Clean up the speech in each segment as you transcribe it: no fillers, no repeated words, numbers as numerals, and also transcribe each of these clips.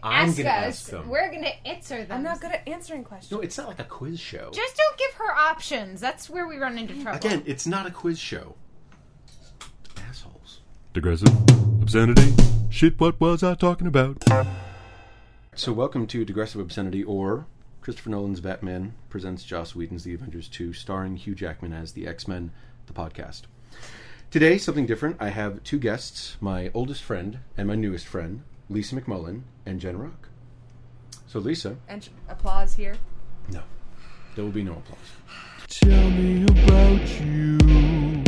I'm ask gonna us. ask them. We're going to answer them. I'm not good at answering questions. No, it's not like a quiz show. Just don't give her options. That's where we run into trouble. Again, it's not a quiz show. Assholes. Digressive. Obscenity. Shit, what was I talking about? So welcome to Digressive Obscenity, or Christopher Nolan's Batman presents Joss Whedon's The Avengers 2, starring Hugh Jackman as the X-Men, the podcast. Today, something different. I have two guests, my oldest friend and my newest friend, Lisa McMullen and Jen Rock. So, Lisa. And applause here. No. There will be no applause. Tell me about you.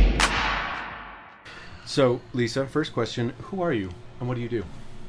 So, Lisa, first question. Who are you and what do you do?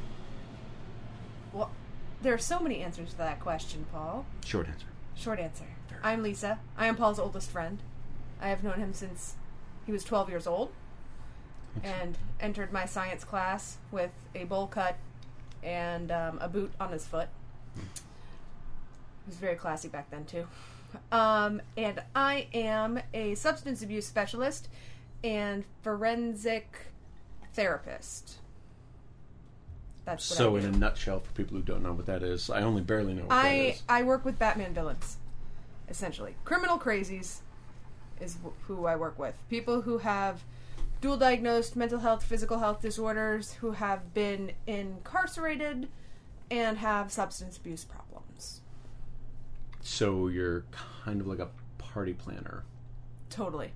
Well, there are so many answers to that question, Paul. Short answer. Short answer. I'm Lisa. I am Paul's oldest friend. I have known him since he was 12 years old and entered my science class with a bowl cut and a boot on his foot. He was very classy back then, too. And I am a substance abuse specialist and forensic therapist. That's what So, I in do. a nutshell, for people who don't know what that is, I only barely know what that is. I work with Batman villains, essentially. Criminal crazies is who I work with. People who have dual diagnosed mental health, physical health disorders, who have been incarcerated and have substance abuse problems. So, you're kind of like a party planner. Totally.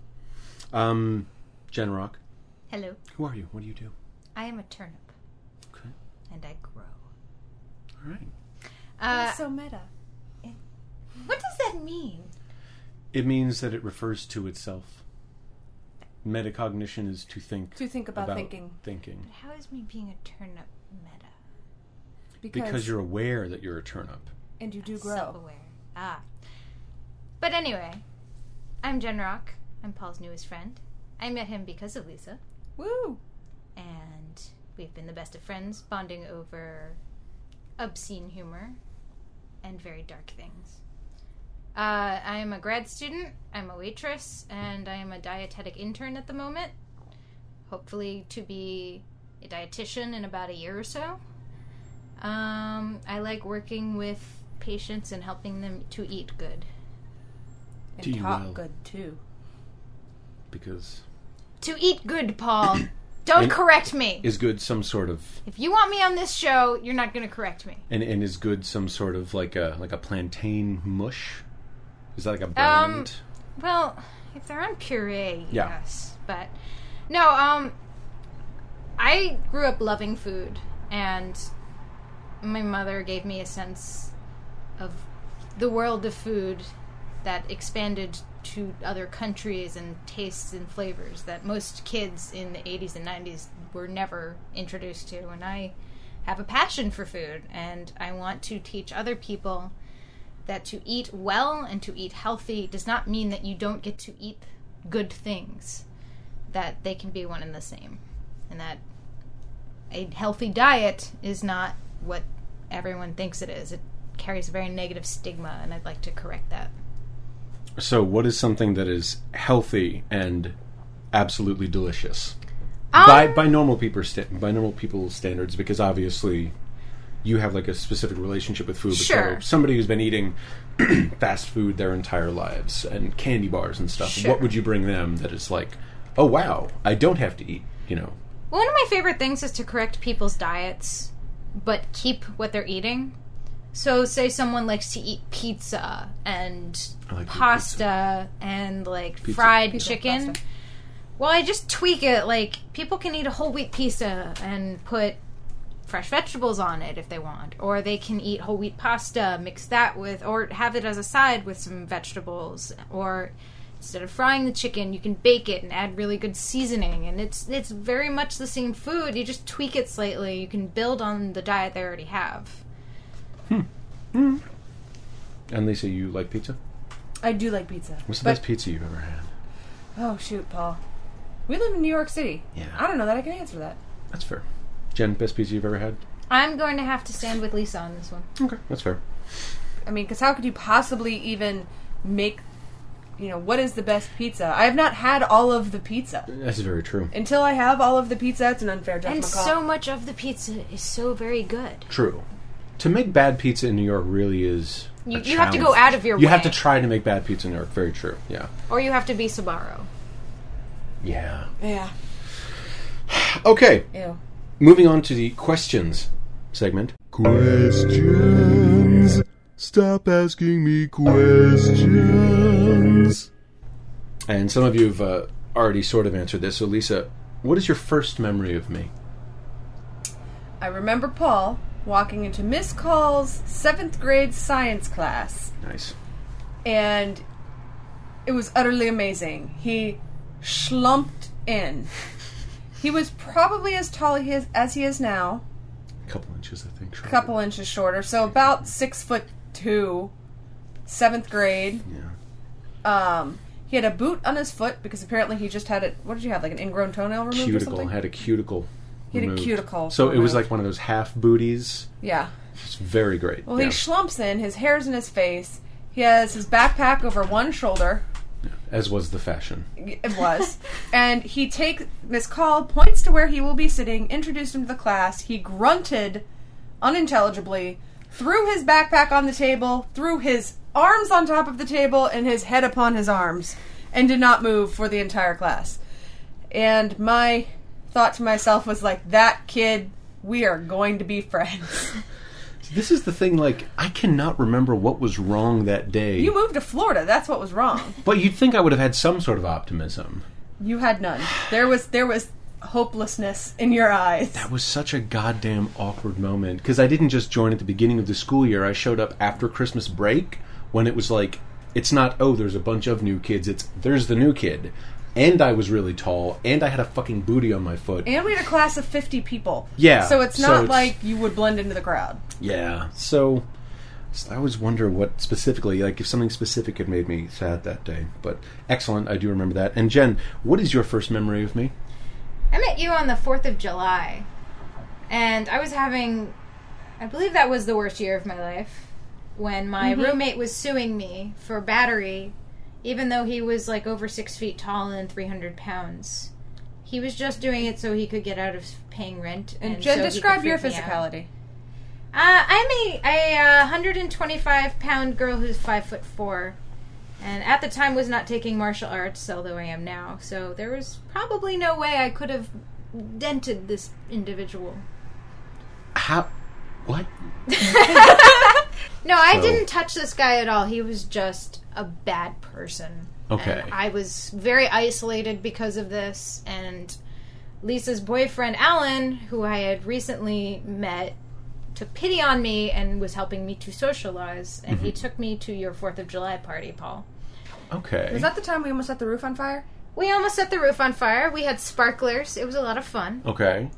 Jen Rock, Hello. who are you? What do you do? I am a turnip, Okay. and I grow. All right. That's so meta. What does that mean? It means that it refers to itself. Metacognition is to think. To think about thinking. Thinking. But how is me being a turnip meta? Because you're aware that you're a turnip. And you do grow. Self-aware. But anyway, I'm Jen Rock. I'm Paul's newest friend. I met him because of Lisa. Woo! And we've been the best of friends, bonding over obscene humor and very dark things. I am a grad student, I'm a waitress, and I am a dietetic intern at the moment. Hopefully to be a dietitian in about a year or so. I like working with patients and helping them to eat good. And Do you talk well? good, too. Because To eat good, Paul. Don't And- correct me. is good some sort of If you want me on this show, you're not going to correct me. and is good some sort of like a plantain mush? Is that like a brand? Well, if they're on puree, Yeah. yes. But no, I grew up loving food, and my mother gave me a sense of the world of food that expanded to other countries and tastes and flavors that most kids in the 80s and 90s were never introduced to. And I have a passion for food, and I want to teach other people that to eat well and to eat healthy does not mean that you don't get to eat good things, that they can be one and the same, and that a healthy diet is not what everyone thinks it is. It carries a very negative stigma, and I'd like to correct that. So, what is something that is healthy and absolutely delicious by normal people's standards? Because obviously, you have like a specific relationship with food. But Sure. somebody who's been eating fast food their entire lives and candy bars and stuff. Sure. What would you bring them that is like, oh wow, I don't have to eat. One of my favorite things is to correct people's diets, but keep what they're eating. So, say someone likes to eat pizza and I like pasta and like fried Pizza, chicken. pasta. Well, I just tweak it. Like, people can eat a whole wheat pizza and put fresh vegetables on it if they want. Or they can eat whole wheat pasta, mix that with, or have it as a side with some vegetables. Or instead of frying the chicken, you can bake it and add really good seasoning. And it's very much the same food. You just tweak it slightly. You can build on the diet they already have. And Lisa, you like pizza? I do like pizza. What's the but- best pizza you've ever had? Oh, shoot, Paul. We live in New York City. Yeah. I don't know that I can answer that. That's fair. Jen, best pizza you've ever had? I'm going to have to stand with Lisa on this one. Okay, that's fair. I mean, because how could you possibly even make what is the best pizza? I have not had all of the pizza. That's very true. Until I have all of the pizza, it's an unfair judgment And call. so much of the pizza is so very good. True. To make bad pizza in New York really is You have to go out of your way. You have to try to make bad pizza in New York. Very true. Yeah. Or you have to be Sbarro. Yeah. Yeah. Okay. Ew. Moving on to the questions segment. Questions. Stop asking me questions. And some of you have already sort of answered this. So, Lisa, what is your first memory of me? I remember Paul walking into Miss Call's 7th grade science class. Nice. And it was utterly amazing. He schlumped in. He was probably as tall as he is now. A couple inches, I think. A couple inches shorter. So about 6'2", 7th grade. Yeah. He had a boot on his foot because apparently he just had it. What did you have? Like an ingrown toenail removed or Cuticle. something? Had a cuticle. He had removed. a cuticle. So it was removed. like one of those half booties. Yeah. It's very great. Well, yeah. he schlumps in. His hair's in his face. He has his backpack over one shoulder. As was the fashion. It was. And he takes Miss Call, points to where he will be sitting, introduced him to the class. He grunted unintelligibly, threw his backpack on the table, threw his arms on top of the table, and his head upon his arms, and did not move for the entire class. And my thought to myself was like, that kid, we are going to be friends. This is the thing, like, I cannot remember what was wrong that day. You moved to Florida, that's what was wrong. But you'd think I would have had some sort of optimism. You had none. There was hopelessness in your eyes. That was such a goddamn awkward moment. Because I didn't just join at the beginning of the school year. I showed up after Christmas break when it was like, it's not, oh, there's a bunch of new kids. It's, there's the new kid. And I was really tall. And I had a fucking booty on my foot. And we had a class of 50 people. Yeah. So it's not like you would blend into the crowd. Yeah. So I always wonder what specifically, like if something specific had made me sad that day. But excellent. I do remember that. And Jen, what is your first memory of me? I met you on the 4th of July. And I was having, I believe that was the worst year of my life. When my roommate was suing me for battery, even though he was like over 6 feet tall and 300 pounds. He was just doing it so he could get out of paying rent. And so Jen, he could describe your freak me out. physicality. I'm a 125-pound girl who's 5'4", and at the time was not taking martial arts, although I am now. So there was probably no way I could have dented this individual. How? What? No, I didn't touch this guy at all. He was just a bad person. Okay. And I was very isolated because of this, and Lisa's boyfriend, Alan, who I had recently met, took pity on me and was helping me to socialize, and he took me to your 4th of July party, Paul. Okay. Was that the time we almost set the roof on fire? We almost set the roof on fire. We had sparklers. It was a lot of fun. Okay.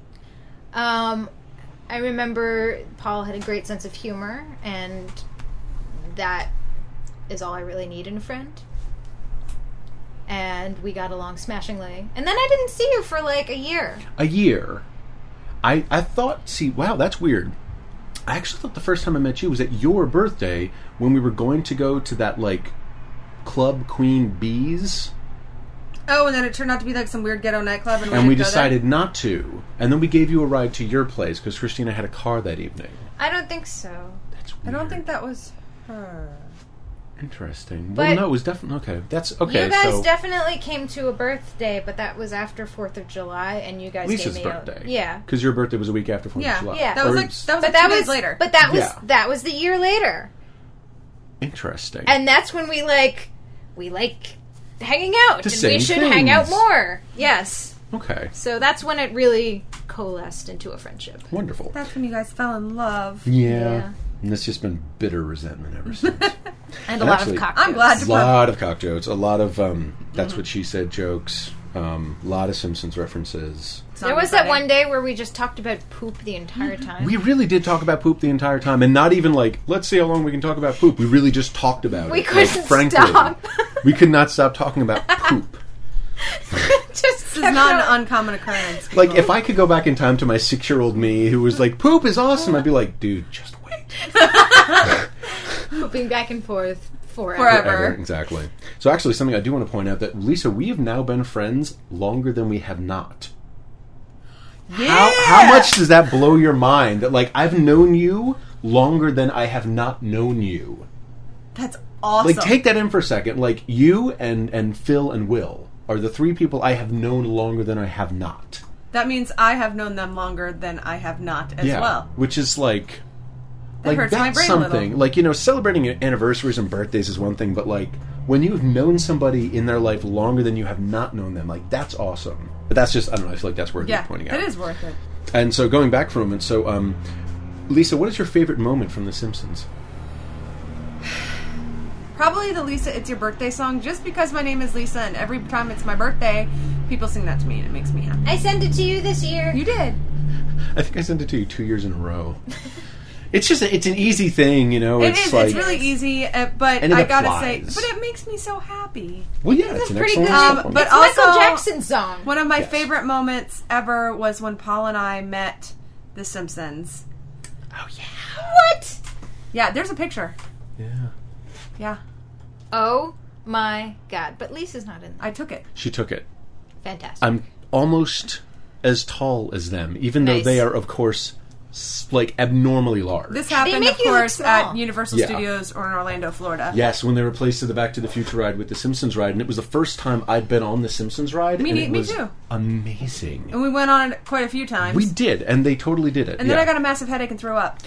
I remember Paul had a great sense of humor, and that is all I really need in a friend. And we got along smashingly. And then I didn't see you for like a year. A year. I thought, see, wow, that's weird. I actually thought the first time I met you was at your birthday when we were going to go to that, like, Club Queen Bees. Oh, and then it turned out to be like some weird ghetto nightclub. And we decided not to. And then we gave you a ride to your place because Christina had a car that evening. I don't think so. That's I weird. don't think that was her. Interesting. But well, no, it was definitely... Okay, that's... Okay, you guys so... definitely came to a birthday, but that was after 4th of July, and you guys Lisa's gave me birthday. Yeah. Because your birthday was a week after 4th Yeah, of July. yeah. That was Or like it's- 2 days later. But that was Yeah. that was the year later. Interesting. And that's when we like hanging out, The and same we should hang out things. more. Yes. Okay. So that's when it really coalesced into a friendship. Wonderful. That's when you guys fell in love. Yeah. And it's just been bitter resentment ever since. And And a lot actually- of cocktails. I'm glad A to lot of cock jokes. A lot of that's what she said jokes. A lot of Simpsons references. There was that one day where we just talked about poop the entire time. We really did talk about poop the entire time, and not even like, let's see how long we can talk about poop. We really just talked about We it. couldn't Like, frankly, stop. We could not stop talking about poop. Just This is not an uncommon occurrence. Like, if I could go back in time to my 6-year-old me who was like, poop is awesome, I'd be like, dude, just wait. pooping back and forth Forever. Exactly. So actually, something I do want to point out that, Lisa, we have now been friends longer than we have not. Yeah. How much does that blow your mind? That, like, I've known you longer than I have not known you. That's awesome. Like, take that in for a second. Like, you and Phil and Will are the three people I have known longer than I have not. That means I have known them longer than I have not as well. Which is like... That hurts my that's brain a something. little. Like, you know, celebrating anniversaries and birthdays is one thing, but, like, when you've known somebody in their life longer than you have not known them, like, that's awesome. But that's just, I don't know, I feel like that's worth pointing out. It is worth it. And so, going back for a moment, so, Lisa, what is your favorite moment from The Simpsons? Probably the Lisa, It's Your Birthday song, just because my name is Lisa, and every time it's my birthday, people sing that to me, and it makes me happy. I sent it to you this year. You did. I think I sent it to you 2 years in a row. It's just, it's an easy thing, you know? It is. Like, It's really easy, but and it I gotta say, applies. but it makes me so happy. Well, yeah, it's an pretty excellent good. song. But It's also, Michael Jackson's song. one of my Yes. favorite moments ever was when Paul and I met The Simpsons. Oh, yeah. What? Yeah, there's a picture. Yeah. Yeah, Oh my god. But Lisa's not in there. I took it. She took it. Fantastic. I'm almost as tall as them, even though Nice. they are, of course, like, abnormally large. This happened, make of you look course, small. at Universal Yeah. Studios or in Orlando, Florida. Yes, when they replaced the Back to the Future ride with the Simpsons ride, and it was the first time I'd been on the Simpsons ride, Me and it me was too. amazing. And we went on it quite a few times. We did, and they totally did it. And then I got a massive headache and threw up.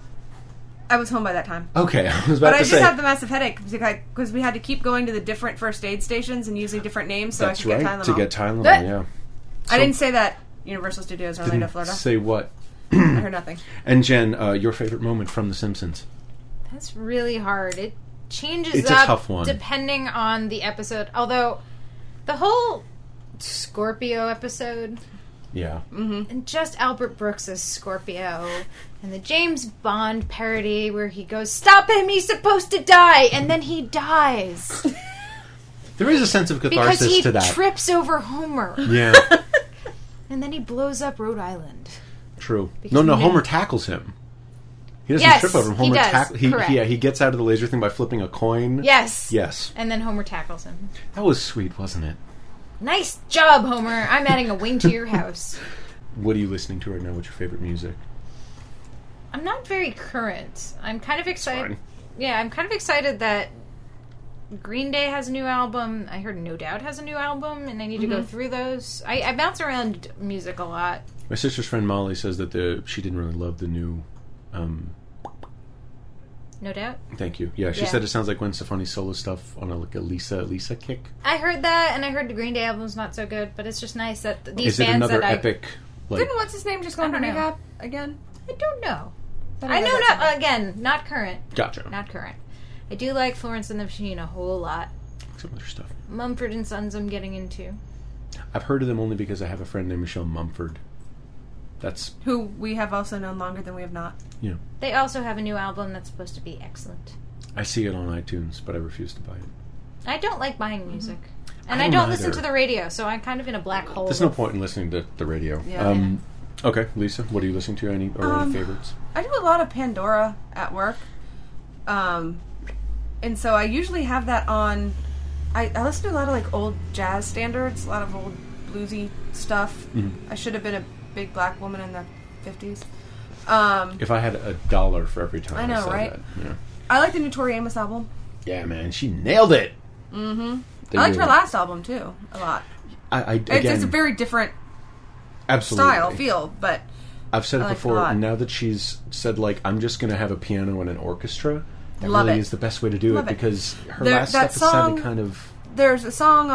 I was home by that time. Okay, I was about But I to did say. have the massive headache because we had to keep going to the different first aid stations and using different names so That's I could right, get Tylenol. to get Tylenol, That- yeah. I didn't say that Universal Studios, Orlando, Florida. Say what? I heard nothing. And Jen, your favorite moment from The Simpsons? That's really hard. It changes It's a up tough one. depending on the episode. Although the whole Scorpio episode Yeah. and just Albert Brooks as Scorpio and the James Bond parody where he goes, "Stop him, he's supposed to die," and then he dies There is a sense of because catharsis he to that. trips over Homer Yeah, and then he blows up Rhode Island. true. Because No, he made- Homer tackles him. He doesn't Yes, trip over him. he Homer does. Correct. he gets out of the laser thing by flipping a coin. Yes. Yes. And then Homer tackles him. That was sweet, wasn't it? Nice job, Homer. I'm adding a wing to your house. What are you listening to right now? What's your favorite music? I'm not very current. I'm kind of excited. fine. Yeah, I'm kind of excited that Green Day has a new album. I heard No Doubt has a new album, and I need to go through those. I bounce around music a lot. My sister's friend Molly says that she didn't really love the new. No Doubt. Thank you. Yeah, she Yeah. said it sounds like Gwen Stefani's solo stuff on a Lisa kick. I heard that, and I heard the Green Day album's not so good, but it's just nice that these Is it bands another that epic? Like, Didn't what's his name just go I into don't know. rehab again? I don't know. Thought I read know that not somewhere. again, not current. gotcha. Not current. I do like Florence and the Machine a whole lot. Some other stuff. Mumford and Sons I'm getting into. I've heard of them only because I have a friend named Michelle Mumford. That's Who we have also known longer than we have not. They also have a new album that's supposed to be excellent. I see it on iTunes, but I refuse to buy it. I don't like buying music. And I I don't don't listen either. to the radio, so I'm kind of in a black hole. There's no point in listening to the radio. Yeah. Okay, Lisa, what are you listening to? Any favorites? I do a lot of Pandora at work. And so I usually have that on. I listen to a lot of like old jazz standards, a lot of old bluesy stuff. I should have been a big black woman in the 50s. If I had $1 for every time I know, said right? that. Yeah. I like the new Tori Amos album. Yeah, man, she nailed it. I liked her last album too a lot. It's a very different absolutely style, feel, but I've said it I like it a before. lot. Now that she's said, like, I'm just going to have a piano and an orchestra, that Love really it. is the best way to do Love it it. because her There- last that stuff sounded song- kind of. there's a song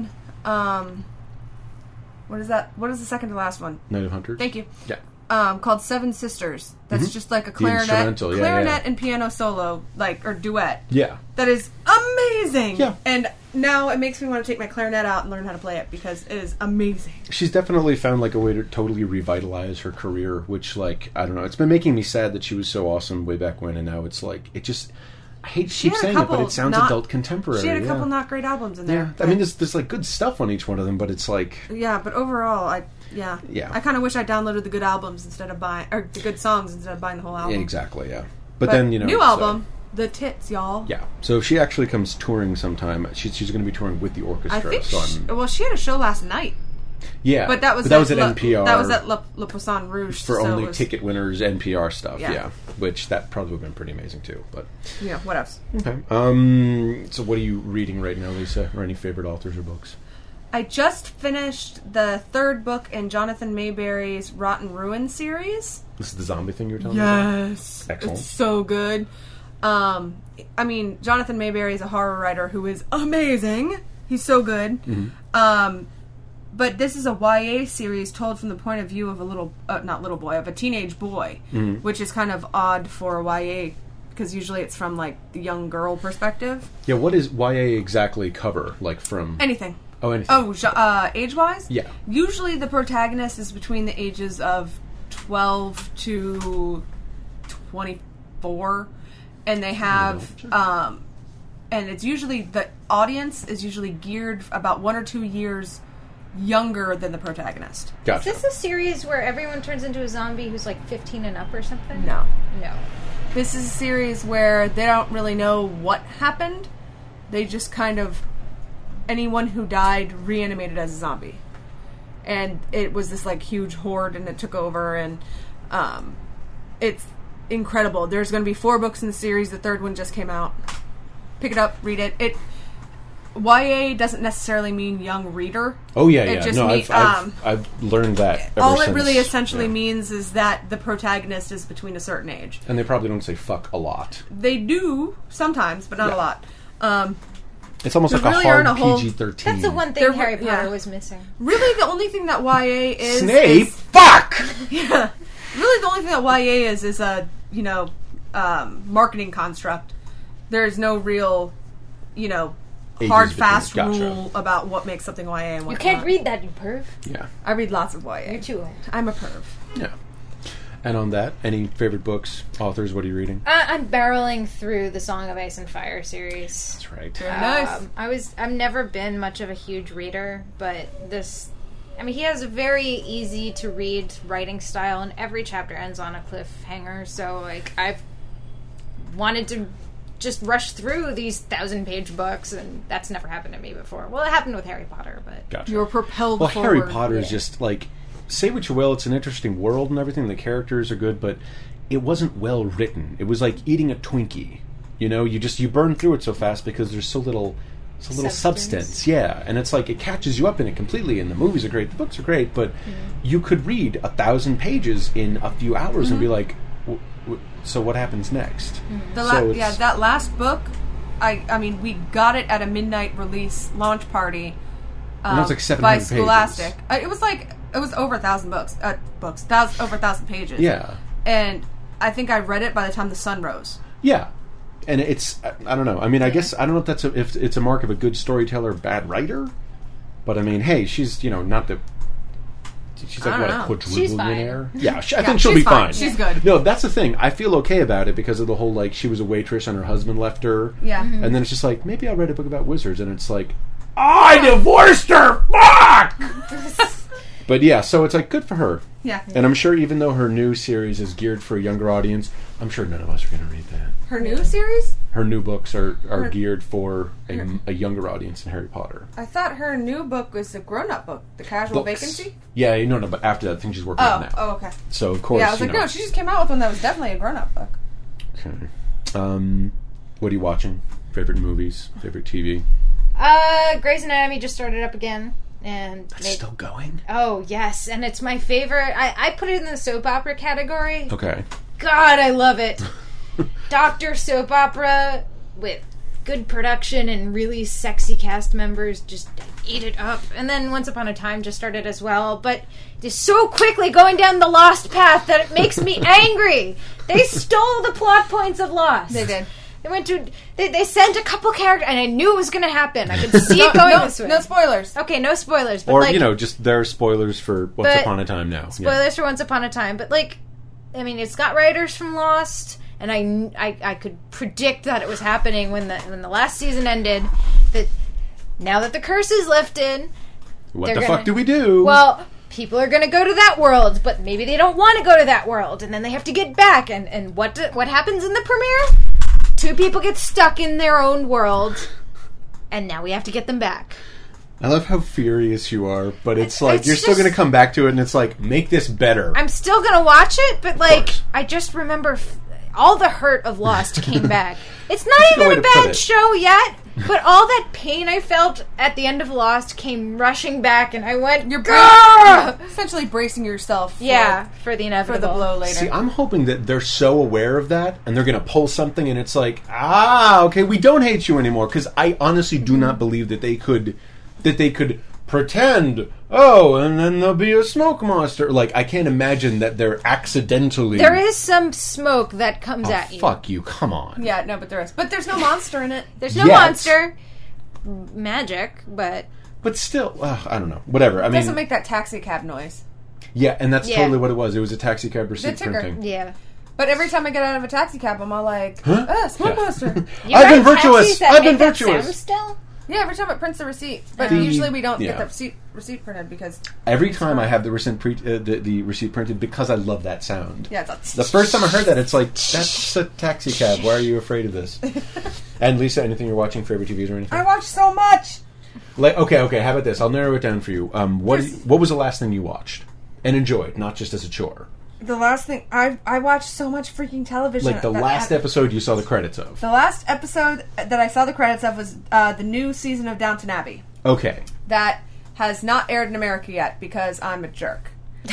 on what is that? What is the second to last one? Night of Hunters. Thank you. Yeah. Called Seven Sisters. That's just like a instrumental, clarinet yeah. and piano solo, like or duet. Yeah. That is amazing. Yeah. And now it makes me want to take my clarinet out and learn how to play it because it is amazing. She's definitely found, like, a way to totally revitalize her career, which, like, I don't know. It's been making me sad that she was so awesome way back when, and now it's like, it just. I hate to keep had a saying it, but couple it sounds not- adult contemporary. She had a yeah. couple not great albums in Yeah, there. I mean, there's like good stuff on each one of them, but it's like, Yeah, but overall, Yeah. I kind of wish I downloaded the good albums instead of buying or the good songs instead of buying the whole album. yeah, exactly, yeah. But But then, you know, new so- album, the tits, y'all. Yeah. So she actually comes touring sometime. She's going to be touring with the orchestra. I think. So She had a show last night. yeah, But that was at NPR. That was at Le Poisson Rouge for so only it was, ticket winners NPR stuff. Yeah. Yeah, which that probably would have been pretty amazing too. But Yeah. What else? okay. So what are you reading right now, Lisa? Or any favorite authors or books? I just finished the third book in Jonathan Mayberry's Rotten Ruin series. This is the zombie thing you were telling me about? Yes. Excellent. It's so good. I mean, Jonathan Mayberry is a horror writer who is amazing. He's so good. Mm-hmm. But this is a YA series told from the point of view of of a teenage boy, Mm-hmm. which is kind of odd for a YA because usually it's from like the young girl perspective. Yeah, what is YA exactly cover? Like from... Anything. Oh, anything. Age-wise? Yeah. Usually the protagonist is between the ages of 12 to 24, and they have, and it's usually, the audience is usually geared about 1 or 2 years younger than the protagonist. Gotcha. Is this a series where everyone turns into a zombie who's like 15 and up or something? No. No. This is a series where they don't really know what happened. They just kind of, anyone who died reanimated as a zombie. And it was this like huge horde and it took over, and it's incredible. There's going to be 4 books in the series. The third one just came out. Pick it up, read it. YA doesn't necessarily mean young reader. Oh, yeah, It yeah. just No, means, I've learned that ever all since. it really essentially means is that the protagonist is between a certain age. And they probably don't say fuck a lot. They do sometimes, but not Yeah. a lot. It's almost There like really a hard aren't a whole- PG-13. That's the one thing There- Harry Potter yeah. was missing. Really, the only thing that YA is Snape? is- Fuck! yeah. Really, the only thing that YA is a marketing construct. There's no real, Ages hard between- fast gotcha. rule about what makes something YA and what You can't not. read that, you perv. Yeah. I read lots of YA. You're too old. I'm a perv. Yeah. And on that, any favorite books, authors, what are you reading? I'm barreling through the Song of Ice and Fire series. That's right. Very nice. I've never been much of a huge reader, but he has a very easy to read writing style, and every chapter ends on a cliffhanger. So, I've wanted to just rush through these 1,000-page books, and that's never happened to me before. Well, it happened with Harry Potter, but Gotcha. You were propelled Well, forward. Harry Potter is just like, say what you will, it's an interesting world and everything. The characters are good, but it wasn't well written. It was like eating a Twinkie. You burn through it so fast because there's so little substance. Yeah, and it's like it catches you up in it completely. And the movies are great, the books are great, but you could read 1,000 pages in a few hours and be like, so what happens next? That last book, I mean, we got it at a midnight release launch party. And it was like 700 by pages. Scholastic. It was over 1,000 books. Over 1,000 pages. Yeah. And I think I read it by the time the sun rose. Yeah. And it's, I don't know. I mean, I guess, I don't know if that's if it's a mark of a good storyteller, bad writer. But I mean, hey, she's, not the... She's like, I what, don't a know. quadrillionaire? Yeah, I Yeah, think she'll she's be fine. She's good. No, that's the thing. I feel okay about it because of the whole, she was a waitress and her husband left her. Yeah. Mm-hmm. And then it's just like, maybe I'll write a book about wizards. And it's like, I divorced her! Fuck! But yeah, so it's like, good for her. Yeah. And I'm sure even though her new series is geared for a younger audience, I'm sure none of us are going to read that. Her new series? Her new books are geared for a younger audience than Harry Potter. I thought her new book was a grown-up book, The Casual Books. Vacancy. Yeah, no, but after that, I think she's working on that. Oh, okay. So, of course, Yeah, I was like, no, she just came out with one that was definitely a grown-up book. Okay. What are you watching? Favorite movies? Favorite TV? Grey's Anatomy just started up again. And That's still going? Oh, yes. And it's my favorite. I put it in the soap opera category. Okay. God, I love it. Doctor soap opera with good production and really sexy cast members just eat it up. And then Once Upon a Time just started as well, but just so quickly going down the Lost path that it makes me angry. They stole the plot points of Lost. They did. They went to they sent a couple characters, and I knew it was going to happen. I could see it going this way. No spoilers. Okay, no spoilers. But Or, just there are spoilers for Once Upon a Time now. Spoilers for Once Upon a Time. But, it's got writers from Lost, and I could predict that it was happening when the last season ended, that now that the curse is lifted... What the fuck do we do? Well, people are going to go to that world, but maybe they don't want to go to that world, and then they have to get back. And what happens in the premiere? two people get stuck in their own world, and now we have to get them back. I love how furious you are, but it's like, It's you're still just- going to come back to it, and it's like, make this better. I'm still gonna watch it, but like, course. I just remember all the hurt of Lost came back. It's not That's a good way even a to put bad it. show yet, but all that pain I felt at the end of Lost came rushing back, and I went, You're "Grr!" essentially bracing yourself for, Yeah, for the for inevitable. the blow later. See, I'm hoping that they're so aware of that, and they're going to pull something, and it's like, okay, we don't hate you anymore, because I honestly do not believe that they could pretend, and then there'll be a smoke monster. Like, I can't imagine that they're accidentally... There is some smoke that comes Oh, at you. fuck you, come on. Yeah, no, but there is. But there's no monster in it. There's no Yet. monster. Magic, but... But still, I don't know. Whatever, I It mean... doesn't make that taxi cab noise. Yeah, and that's Yeah. totally what it was. It was a taxi cab receipt ticker. printing. Yeah. But every time I get out of a taxi cab, I'm all like, Huh? smoke Yeah. monster. You I've been ride virtuous! taxis that I've been make that virtuous! sound still? Yeah, every time it prints the receipt. But The- usually we don't yeah. get the receipt printed because... Every time I have the receipt printed, because I love that sound. Yeah, it's like... The first time I heard that, it's like, that's a taxi cab. Why are you afraid of this? And Lisa, anything you're watching, favorite TVs or anything? I watch so much! Like, okay, how about this? I'll narrow it down for you. What was the last thing you watched and enjoyed, not just as a chore? The last thing... I watched so much freaking television. Like the last episode you saw the credits of. The last episode that I saw the credits of was the new season of Downton Abbey. Okay. That has not aired in America yet because I'm a jerk.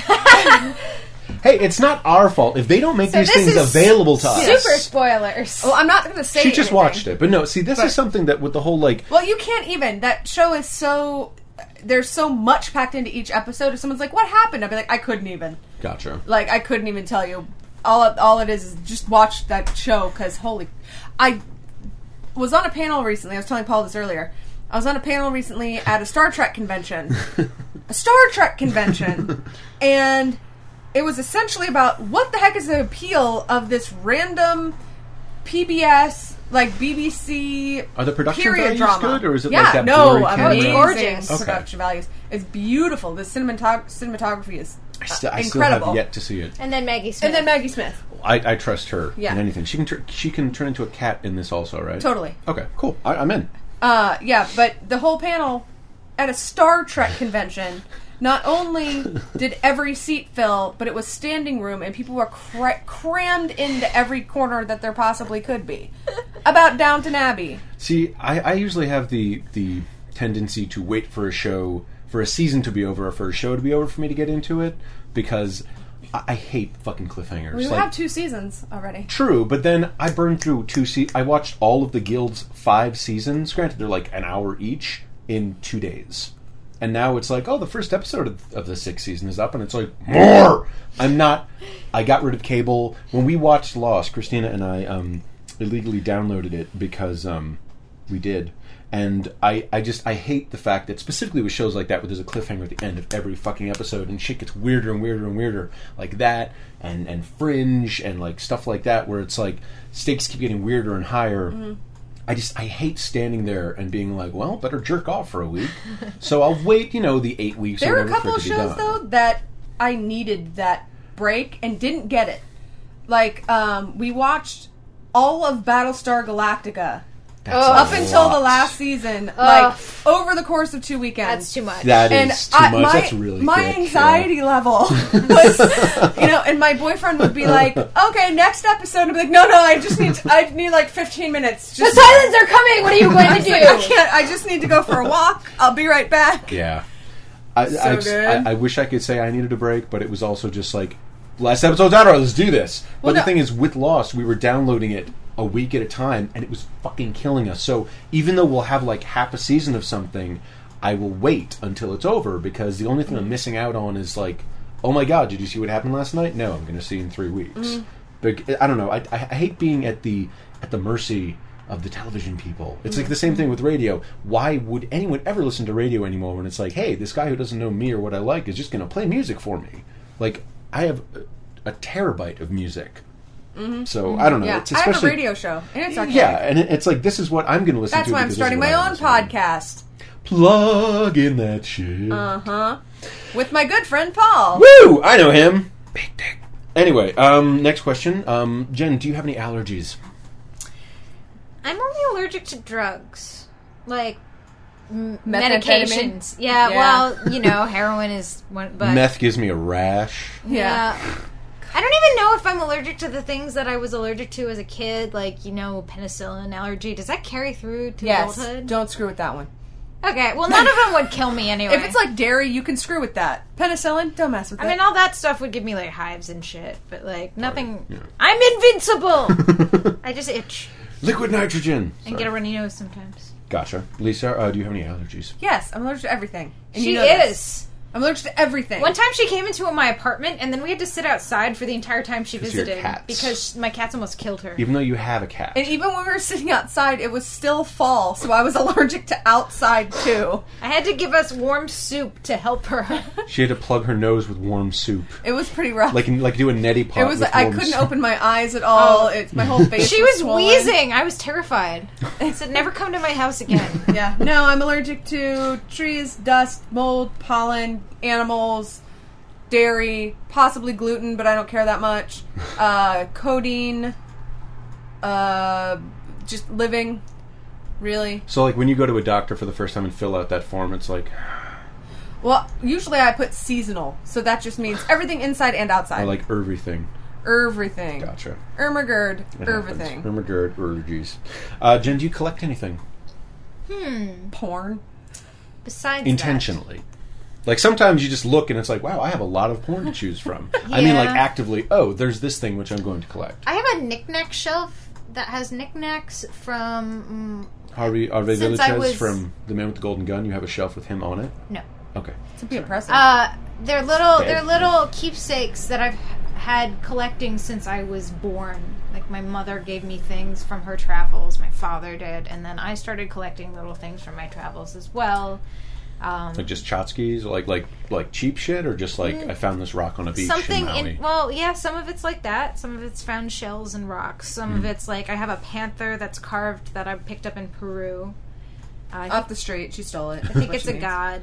Hey, it's not our fault if they don't make these this things is available to us. Super spoilers. Well, I'm not going to say She just anything. watched it, but no. See, this But- is something that with the whole like. Well, you can't even. That show is so... There's so much packed into each episode. If someone's like, what happened? I'd be like, I couldn't even. Gotcha. Like, I couldn't even tell you. All it is just watch that show, because holy... I was on a panel recently. I was telling Paul this earlier. I was on a panel recently at a Star Trek convention. A Star Trek convention. And it was essentially about what the heck is the appeal of this random PBS, like BBC Are the production period values drama. good, or is it yeah, like that no, blurry camera? amazing Gorgeous. Okay. production values. It's beautiful. The cinematography is I still incredible. have yet to see it. And then Maggie Smith. And then Maggie Smith. I trust her Yeah. in anything. She can turn into a cat in this also, right? Totally. Okay, cool. I'm in. Yeah, but the whole panel at a Star Trek convention, not only did every seat fill, but it was standing room, and people were crammed into every corner that there possibly could be. About Downton Abbey. See, I usually have the tendency to wait for a season to be over, or for a show to be over for me to get into it, because I hate fucking cliffhangers. We Like, have 2 seasons already. true, but then I burned through 2 seasons. I watched all of the Guild's 5 seasons. Granted, they're like an hour each in 2 days. And now it's like, the first episode of the 6th season is up, and it's like, more! I got rid of cable. When we watched Lost, Christina and I illegally downloaded it because we did. And I hate the fact that specifically with shows like that where there's a cliffhanger at the end of every fucking episode and shit gets weirder and weirder and weirder, like that, and Fringe and like stuff like that where it's like stakes keep getting weirder and higher. Mm-hmm. I hate standing there and being like, well, better jerk off for a week. So I'll wait, the 8 weeks There or were a whatever couple for of it to be shows, done. though, that I needed that break and didn't get it. Like, we watched all of Battlestar Galactica. That's Up a until lot. the last season, like over the course of 2 weekends. That's too much. That And is too much. That's really my thick, anxiety yeah. level was, and my boyfriend would be like, "Okay, next episode." I'd be like, "No, I need like 15 minutes." The Just, Silence are coming! What are you going I to was do? like, I can't. I just need to go for a walk. I'll be right back. Yeah. Good. I wish I could say I needed a break, but it was also just like, last episode's out, let's do this. Well, But the no. thing is, with Lost, we were downloading it a week at a time, and it was fucking killing us. So even though we'll have like half a season of something, I will wait until it's over, because the only thing I'm missing out on is like, oh my god, did you see what happened last night? No, I'm going to see in 3 weeks. But I don't know. I hate being at the mercy of the television people. It's like the same thing with radio. Why would anyone ever listen to radio anymore when it's like, hey, this guy who doesn't know me or what I like is just going to play music for me? Like, I have a terabyte of music. So, I don't know. Yeah, It's I have a especially, radio show, and it's okay. yeah, and it's like, this is what I'm going to listen That's to. why I'm because this is starting what my I own listen to. podcast. Plug in that shit. With my good friend Paul. Woo! I know him. Big dick. Anyway, next question. Jen, do you have any allergies? I'm only allergic to drugs. Like, Methamphetamine? medications. Yeah, well, heroin is one, but... Meth gives me a rash. Yeah. I don't even know if I'm allergic to the things that I was allergic to as a kid, like, penicillin allergy. Does that carry through to adulthood? Don't screw with that one. Okay, well, none of them would kill me anyway. If it's like dairy, you can screw with that. Penicillin, don't mess with it. I mean, all that stuff would give me, like, hives and shit, but, like, nothing... Yeah. I'm invincible! I just itch. Liquid nitrogen! And get a runny nose sometimes. Gotcha. Lisa, do you have any allergies? Yes, I'm allergic to everything. And She is! I'm allergic to everything. One time she came into my apartment, and then we had to sit outside for the entire time she visited. Because my cats almost killed her. Even though you have a cat. And even when we were sitting outside, it was still fall, so I was allergic to outside, too. I had to give us warm soup to help her. She had to plug her nose with warm soup. It was pretty rough. Like do a neti pot. It was. I couldn't open my eyes at all. My whole face. She was swollen. wheezing. I was terrified. I said, "Never come to my house again." Yeah. No, I'm allergic to trees, dust, mold, pollen, animals, dairy, possibly gluten, but I don't care that much. Codeine. Just living. Really. So, like, when you go to a doctor for the first time and fill out that form, it's like... Well, usually I put seasonal, so that just means everything inside and outside. I like everything. Everything. Gotcha. Ermagerd. Everything. Ermagerd. Allergies. Jen, do you collect anything? Porn. Besides intentionally. Like, sometimes you just look and it's like, wow, I have a lot of porn to choose from. I mean, like, actively, there's this thing which I'm going to collect. I have a knick-knack shelf that has knickknacks from... Harvey Villachez from The Man with the Golden Gun. You have a shelf with him on it? No. Okay. To be impressive. They're little keepsakes that I've had collecting since I was born. Like, my mother gave me things from her travels, my father did, and then I started collecting little things from my travels as well. Like just tchotchkes, or like cheap shit, or just like I found this rock on a beach in Maui. Some of it's like that. Some of it's found shells and rocks. Some of it's like I have a panther that's carved that I picked up in Peru. Off the street, she stole it. I think it's a god.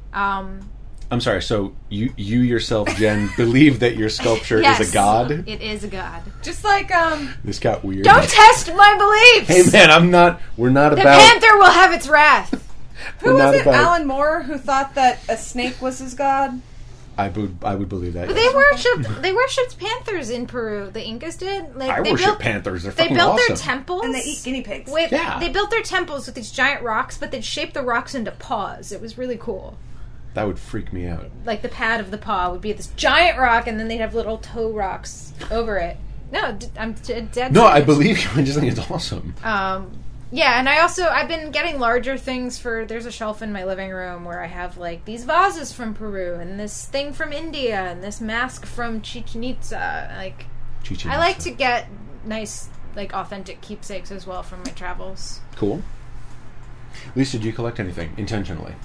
I'm sorry. So you yourself, Jen, believe that your sculpture is a god? It is a god. Just like This got weird. Don't test my beliefs. Hey man, we're not the about. The panther will have its wrath. Who was it? Alan Moore, who thought that a snake was his god? I would believe that. But they worshipped panthers in Peru. The Incas did. Like, I worship panthers. They're fucking awesome. They built their temples and they eat guinea pigs. They built their temples with these giant rocks, but they'd shape the rocks into paws. It was really cool. That would freak me out. Like the pad of the paw would be this giant rock, and then they'd have little toe rocks over it. No, I'm dead serious. No, I believe you. I just think it's awesome. Yeah, and I've been getting larger things there's a shelf in my living room where I have, like, these vases from Peru, and this thing from India, and this mask from Chichen Itza. Like, I like to get nice, like, authentic keepsakes as well from my travels. Cool. Lisa, do you collect anything intentionally?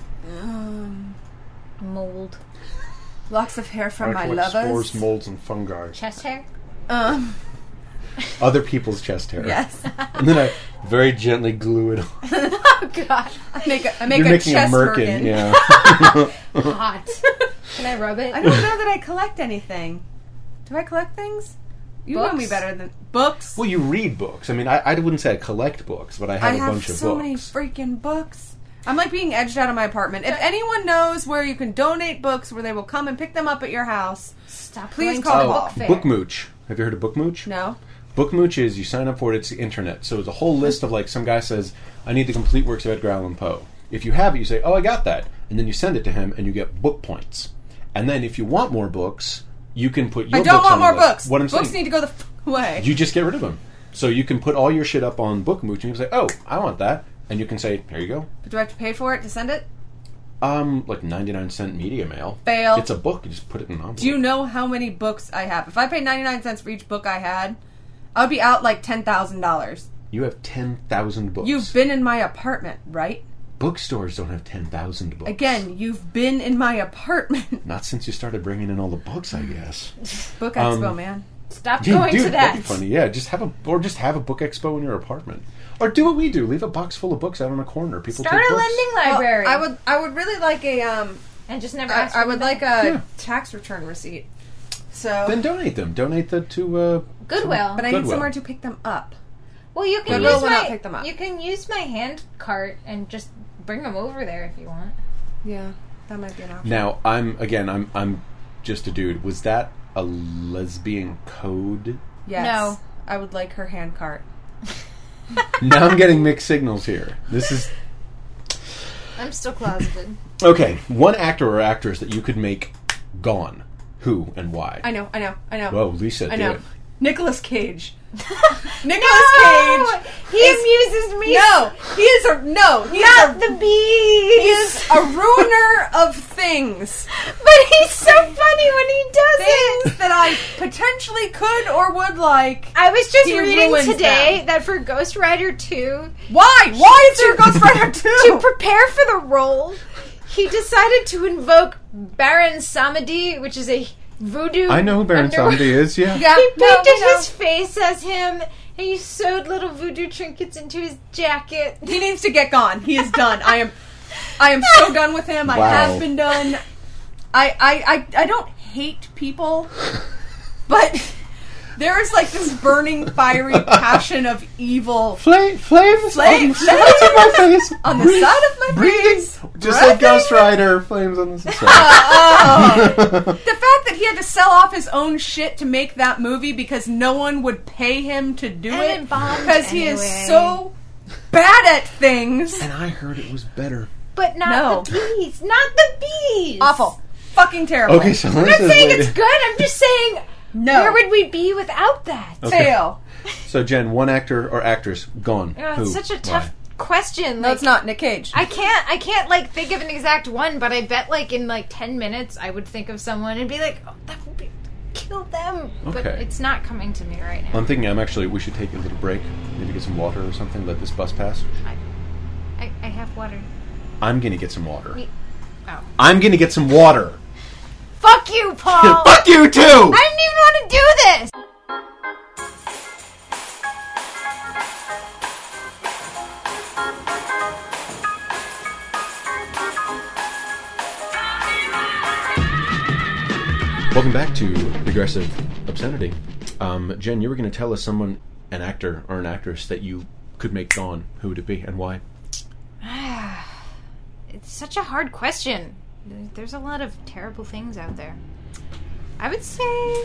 Mold. Locks of hair from my lovers. Spores, molds, and fungi. Chest hair? Other people's chest hair. Yes. And then I very gently glue it on. Oh, God. I make You're a making chest a merkin. merkin. Yeah. Hot. Can I rub it? I don't know that I collect anything. Do I collect things? You know me better than... Books? Well, you read books. I mean, I wouldn't say I collect books, but I have a bunch of books. I have so many freaking books. I'm like being edged out of my apartment. If anyone knows where you can donate books, where they will come and pick them up at your house, please call Book Fair. Bookmooch. Have you heard of Bookmooch? No. Bookmooch is you sign up for it, it's the internet. So it's a whole list of, like, some guy says, I need the complete works of Edgar Allan Poe. If you have it, you say, oh, I got that. And then you send it to him, and you get book points. And then if you want more books, you can put your books on I don't want more the list. books. What I'm books saying, need to go the away. You just get rid of them. So you can put all your shit up on Bookmooch, and you can say, oh, I want that. And you can say, here you go. But do I have to pay for it to send it? Like 99-cent media mail. Fail. It's a book. You just put it in an envelope. Do you know how many books I have? If I paid 99 cents for each book I had, I would be out like $10,000. You have 10,000 books. You've been in my apartment, right? Bookstores don't have 10,000 books. Again, you've been in my apartment. Not since you started bringing in all the books, I guess. Book Expo, man. Stop going to that. That'd be funny. Yeah, just have a book expo in your apartment. Or do what we do. Leave a box full of books out on a corner. People start take a books. lending library. Well, I would really like a and just never ask. I would like a tax return receipt. So then donate them. Donate them to Goodwill. But I need somewhere to pick them up. Well, you can Goodwill use will my not pick them up. you can use my hand cart and just bring them over there if you want. Yeah, that might be an option. Now, I'm just a dude. Was that a lesbian code? Yes. No. I would like her hand cart. Now I'm getting mixed signals here. This is... I'm still closeted. Okay, one actor or actress that you could make gone. Who and why? I know. Whoa, Lisa, I do know. it. Nicolas Cage. Nicolas No! Cage. He amuses me. No, he is a Not the bees. He's a ruiner of things. But he's so funny when he does it. Things that I potentially could or would like. I was just He reading ruins today them. that for Ghost Rider 2, Why? Why is there a Ghost Rider 2? to prepare for the role, he decided to invoke Baron Samedi, which is a voodoo. I know who Baron underworld. Samedi is, yeah. Yeah, He no, painted no. his face as him, and he sewed little voodoo trinkets into his jacket. He needs to get gone. He is done. I am so done with him. I Wow. have been done. I don't hate people, but there is like this burning, fiery passion of evil Flames Flames on the side of my face. on the side of my breathing. face. Just like Ghost Rider, flames on the side. The fact that he had to sell off his own shit to make that movie because no one would pay him to do And it it bombed because he is anyway. so bad at things. And I heard it was better. But not No. the bees. Not the bees. Awful. Fucking terrible. Okay, so I'm not saying it's good. I'm just saying, No. where would we be without that? Okay. Fail. So, Jen, one actor or actress gone. Oh, Who? it's such a tough Why? question. No, Like, it's not Nick Cage. I can't like think of an exact one, but I bet like in like 10 minutes I would think of someone and be like, oh, that would be kill them. But Okay. it's not coming to me right now. I'm thinking we should take a little break, maybe get some water or something, let this bus pass. I have water. I'm gonna get some water. Oh. I'm gonna get some water. Fuck you, Paul! Fuck you too! I didn't even want to do this! Welcome back to Digressive Obscenity. Jen, you were going to tell us an actor or an actress that you could make gone. Who would it be and why? It's such a hard question. There's a lot of terrible things out there. I would say...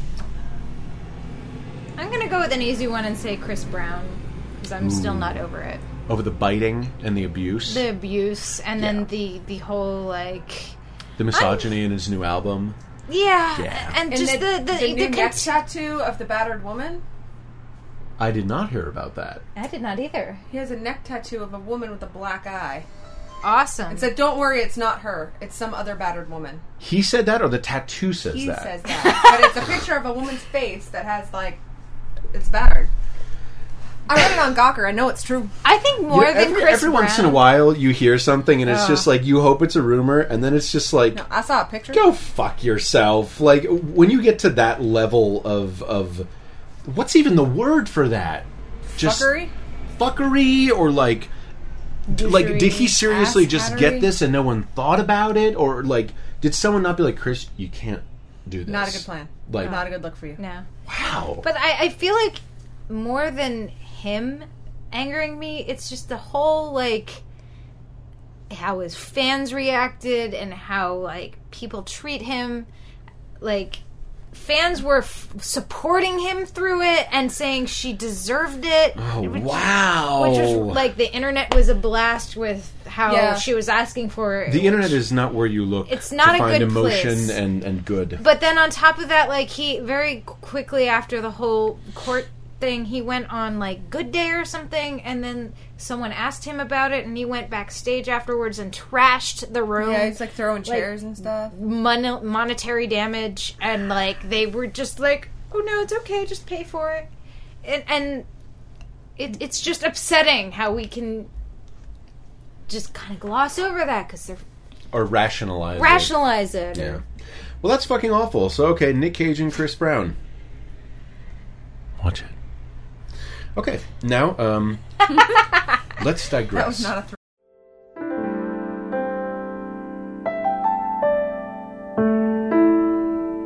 I'm going to go with an easy one and say Chris Brown, because I'm still not over it. Over the biting and the abuse, The abuse, and then the whole, like... the misogyny in his new album. Yeah, and just the new the neck tattoo of the battered woman. I did not hear about that. I did not either. He has a neck tattoo of a woman with a black eye. Awesome. It said, "Don't worry, it's not her. It's some other battered woman." He said that, or the tattoo says He that? says that, but it's a picture of a woman's face that has like it's battered. I read it on Gawker. I know it's true. I think more Yeah, than Chris every Brown. once in a while, you hear something, and it's just like you hope it's a rumor, and then it's just like, No, I saw a picture. go fuck yourself. Like when you get to that level of what's even the word for that? Just fuckery, or like did he seriously just Ass-hattery? get this and no one thought about it, or like did someone not be like, Chris, you can't do this? Not a good plan. Like, Not a good look for you. No. wow. But I feel like more than him angering me, it's just the whole, like, how his fans reacted and how, like, people treat him. Like, fans were supporting him through it and saying she deserved it. Oh, which, wow. Which was, like, the internet was ablazt with how Yeah. she was asking for it. The internet is not where you look It's not to a find good emotion place. and good. But then on top of that, like, he very quickly after the whole court thing, he went on, like, Good Day or something, and then someone asked him about it, and he went backstage afterwards and trashed the room. Yeah, he's like throwing chairs and stuff. Monetary damage, and, like, they were just like, oh no, it's okay, just pay for it. And it's just upsetting how we can just kind of gloss over that, because they're Or rationalize it. Yeah. Well, that's fucking awful. So, okay, Nick Cage and Chris Brown. Watch it. Okay, now, let's digress. That was not a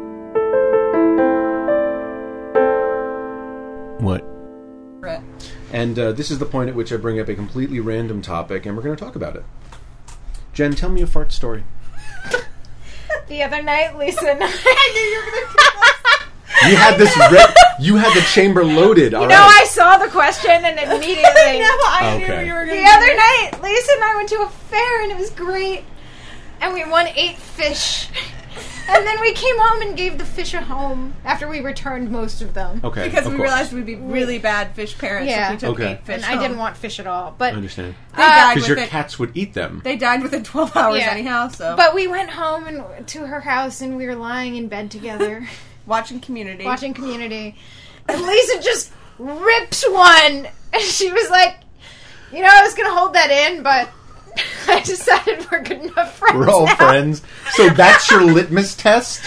What? threat. And this is the point at which I bring up a completely random topic, and we're going to talk about it. Jen, tell me a fart story. The other night, Lisa and I knew you were going to do this. You had this. You had the chamber loaded. All You know, right. I saw the question and immediately. I knew Okay. you were going to The other night, Lisa and I went to a fair and it was great. And we won 8 fish. And then we came home and gave the fish a home after we returned most of them. Okay. Because of we course. realized we'd be really bad fish parents Yeah. if we took Okay. 8 fish And I didn't want fish at all. I But understand. They died Because your within, cats would eat them. They died within 12 hours Yeah. anyhow, so. but we went home and to her house and we were lying in bed together watching Community. watching Community. And Lisa just rips one. And she was like, I was going to hold that in, but I decided we're good enough friends. We're all now. friends. So that's your litmus test?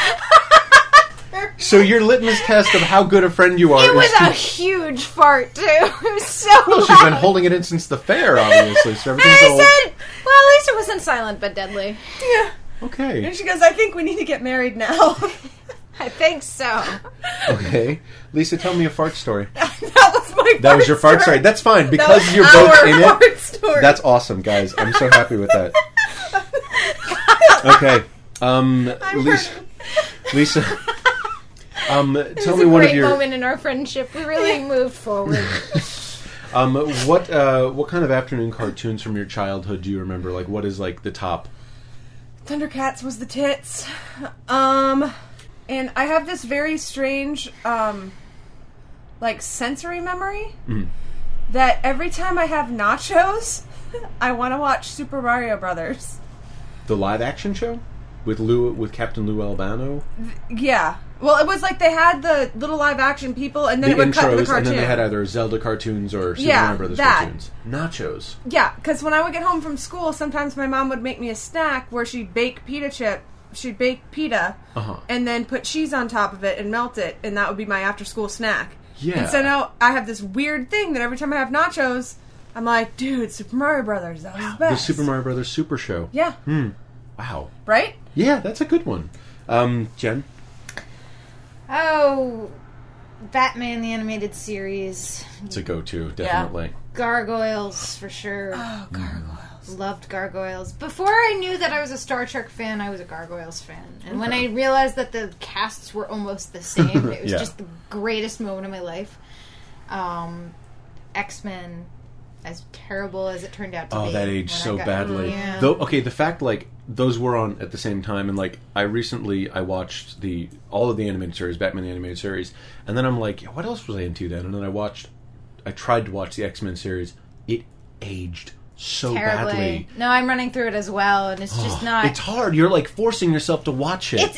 So your litmus test of how good a friend you are It was is a to... huge fart, too. It was so Well, she's loud. been holding it in since the fair, obviously. So And everything's all... I said, well, at least it wasn't silent but deadly. Yeah. Okay. And she goes, I think we need to get married now. I think so. Okay. Lisa, tell me a fart story. That was my That was your fart story. That's fine. That Because was you're both our in fart it. story. That's awesome, guys. I'm so happy with that. Okay. Lisa, It tell was me a one of great your... moment in our friendship. We really moved forward. What kind of afternoon cartoons from your childhood do you remember? Like, what is, like, the top? Thundercats was the tits. And I have this very strange, sensory memory that every time I have nachos, I want to watch Super Mario Brothers. The live-action show? With Captain Lou Albano? Yeah. Well, it was like they had the little live-action people, and then The it would cut to the intros, cartoon. and then they had either Zelda cartoons or Super Yeah, Mario Brothers that. cartoons. Nachos. Yeah, because when I would get home from school, sometimes my mom would make me a snack where she'd bake she'd bake pita, and then put cheese on top of it and melt it, and that would be my after-school snack. Yeah. And so now I have this weird thing that every time I have nachos, I'm like, dude, Super Mario Brothers, that was the The best. Super Mario Brothers Super Show. Yeah. Wow. Right? Yeah, that's a good one. Jen? Oh, Batman the Animated Series. It's a go-to, definitely. Gargoyles, for sure. Oh, gargoyles. Loved Gargoyles. Before I knew that I was a Star Trek fan, I was a Gargoyles fan. And when I realized that the casts were almost the same, it was Yeah. just the greatest moment of my life. X-Men, as terrible as it turned out to be. Oh, that aged when I so got- badly. Yeah. Though, okay, the fact, like, those were on at the same time, and, like, I watched all of the animated series, Batman the Animated Series, and then I'm like, what else was I into then? And then I tried to watch the X-Men series. It aged so Terribly. badly. No, I'm running through it as well, and it's just not... It's hard. You're, like, forcing yourself to watch it.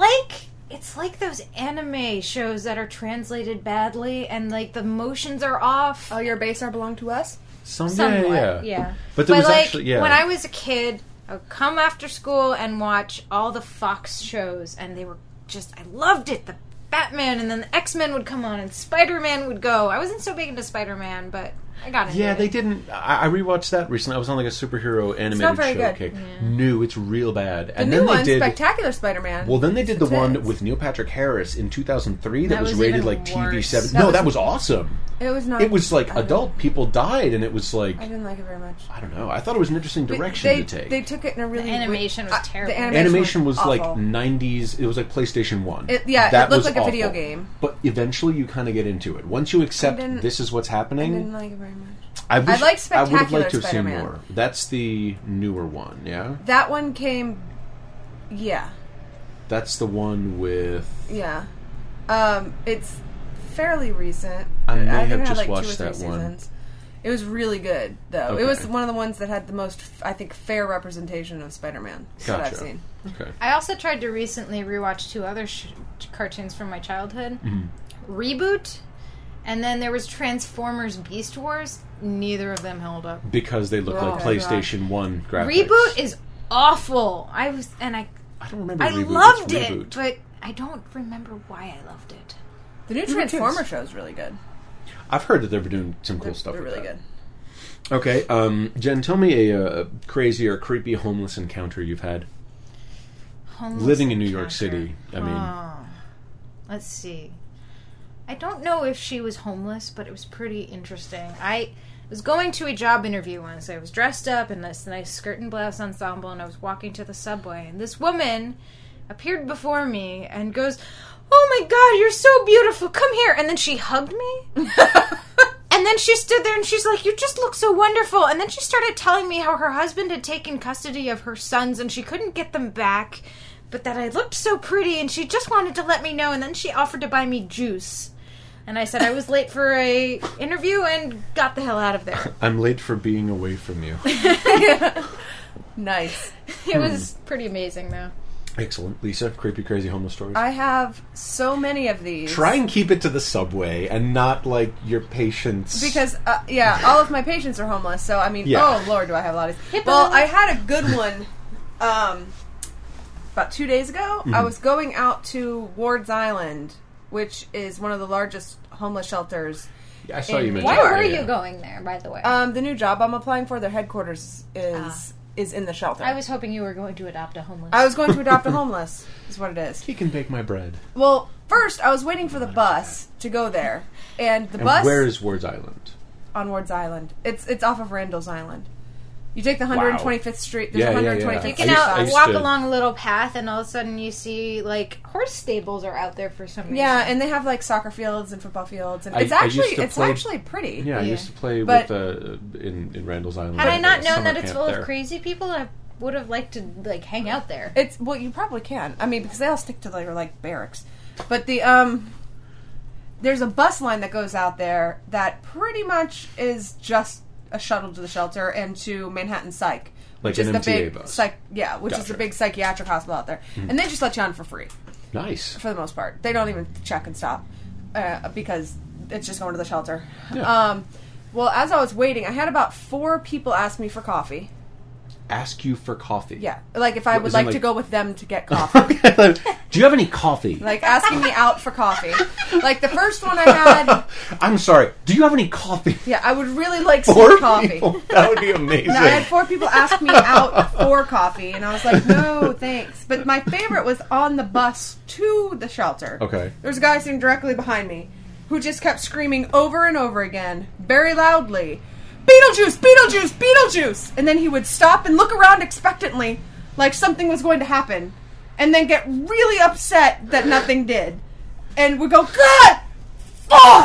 It's like those anime shows that are translated badly, and, like, the motions are off. Oh, your base are belong to us? Somewhat, yeah. But there was like, actually, yeah. when I was a kid, I would come after school and watch all the Fox shows, and they were just, I loved it. The Batman, and then the X-Men would come on, and Spider-Man would go. I wasn't so big into Spider-Man, but I got into Yeah, it. they didn't. I rewatched that recently. I was on like a superhero animated not very show good. kick. No, it's real bad. The And new then one, they did. Spectacular Spider-Man. Well, then they did the It's one tits. with Neil Patrick Harris in 2003 that That was was rated even like TV7. worse. No, That that was- was awesome. It was not... It was like I don't adult know. people died, and it was like I didn't like it very much. I don't know. I thought it was an interesting But direction to take. They took it in a really... The animation was terrible. The Animation was like awful. 90s. It was like PlayStation 1. It That looked was like a video awful. game. But eventually you kind of get into it. Once you accept didn't- this is what's I didn't happening, like it very much. I liked would have Spectacular liked to have seen Spider-Man. more. That's the newer one, yeah? That one came... Yeah. That's the one with... Yeah. It's fairly recent. I may think have it had just like 2 or watched 3 that one. seasons. It was really good, though. Okay. It was one of the ones that had the most, I think, fair representation of Spider-Man that I've Gotcha. seen. Okay. I also tried to recently rewatch 2 other cartoons from my childhood. Mm-hmm. Reboot, and then there was Transformers Beast Wars. Neither of them held up. Because they look Oh, like God. PlayStation 1 graphics. Reboot is awful. I I don't remember Reboot. loved What's it, Reboot? but I don't remember why I loved it. The new Transformer show is really good. I've heard that they're doing some cool stuff They're with really that. good. Okay, Jen, tell me a crazy or creepy homeless encounter you've had. Homeless Living in New York encounter. City, I mean. Let's see. I don't know if she was homeless, but it was pretty interesting. I was going to a job interview once. I was dressed up in this nice skirt and blouse ensemble, and I was walking to the subway, and this woman appeared before me and goes, "Oh my God, you're so beautiful, come here." And then she hugged me. And then she stood there and she's like, "You just look so wonderful." And then she started telling me how her husband had taken custody of her sons and she couldn't get them back, but that I looked so pretty and she just wanted to let me know. And then she offered to buy me juice. And I said I was late for a interview and got the hell out of there. I'm late for being away from you. Nice. It was pretty amazing, though. Excellent. Lisa, creepy, crazy homeless stories? I have so many of these. Try and keep it to the subway and not, like, your patients. Because, all of my patients are homeless, so, I mean, Yeah. oh, Lord, do I have a lot of these. Well, I had a good one about 2 days ago. Mm-hmm. I was going out to Ward's Island, which is one of the largest homeless shelters. I saw you mention Why that, were yeah. you going there, by the way? The new job I'm applying for, their headquarters is in the shelter. I was hoping you were going to adopt a homeless. I was going to adopt a homeless, is what it is. He can bake my bread. Well, first, I was waiting for the bus to go there. And the bus... Where is Ward's Island? On Ward's Island. It's off of Randall's Island. You take the 125th Street. There's Yeah, a yeah, 125th yeah. Street. You can I used walk to- along a little path, and all of a sudden you see, like, horse stables are out there for some reason. Yeah, and they have, like, soccer fields and football fields. And I it's used to play- actually pretty. Yeah, I Yeah. used to play But- with in Randall's Island. Had I not known summer that it's camp full there. of crazy people, I would have liked to, like, hang out there. Well, you probably can. I mean, because they all stick to, like barracks. But the, there's a bus line that goes out there that pretty much is just a shuttle to the shelter and to Manhattan Psych. Like Which is an the MTA big bus. which is Gotcha. the big psychiatric hospital out there. And they just let you on for free, Nice. for the most part. They don't even check and stop, because it's just going to the shelter. Yeah. Well, as I was waiting, I had about 4 people ask me for coffee. Ask you for coffee. Yeah. Like, if I What, would is it like like- to go with them to get coffee. Do you have any coffee? Like, asking me out for coffee. Like, the first one I had... I'm sorry. Do you have any coffee? Yeah, I would really like some 4 coffee. people? That would be amazing. No, I had 4 people ask me out for coffee, and I was like, no, thanks. But my favorite was on the bus to the shelter. Okay. There was a guy sitting directly behind me who just kept screaming over and over again, very loudly, "Beetlejuice! Beetlejuice! Beetlejuice!" And then he would stop and look around expectantly, like something was going to happen, and then get really upset that nothing did. And would go, "God! Fuck!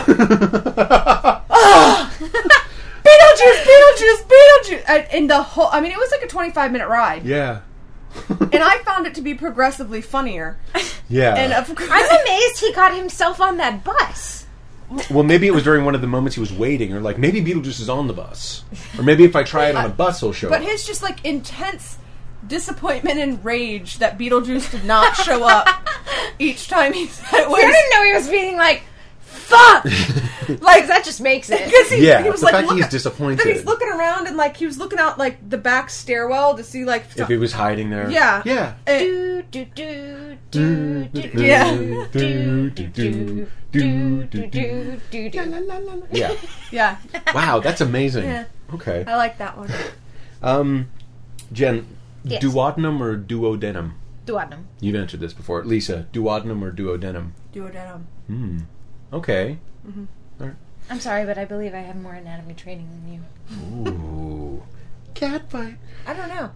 Beetlejuice! Beetlejuice! Beetlejuice!" And the whole... I mean, it was like a 25-minute ride. Yeah. And I found it to be progressively funnier. Yeah. And of course... I'm amazed he got himself on that bus. Well, maybe it was during one of the moments he was waiting, or like maybe Beetlejuice is on the bus, or maybe if I try it on a bus, he'll show But up. his just, like, intense disappointment and rage that Beetlejuice did not show up each time he said it was... I didn't know he was being like, "Fuck!" like, That just makes it. because he Yeah, was the like, fact look he's at- disappointed. Then he's looking around and, like, he was looking out, like, the back stairwell to see, like... If he was hiding there. Yeah. Yeah. Do, do, do, do, do, do, Yeah. do, do, do, do, do, do, do. Yeah. Yeah. Wow, that's amazing. Yeah. Okay. I like that one. Jen, Yes. duodenum or duodenum? Duodenum. You've answered this before. Lisa, duodenum or duodenum? Duodenum. Okay. I'm sorry, but I believe I have more anatomy training than you. Ooh. Cat fight. I don't know.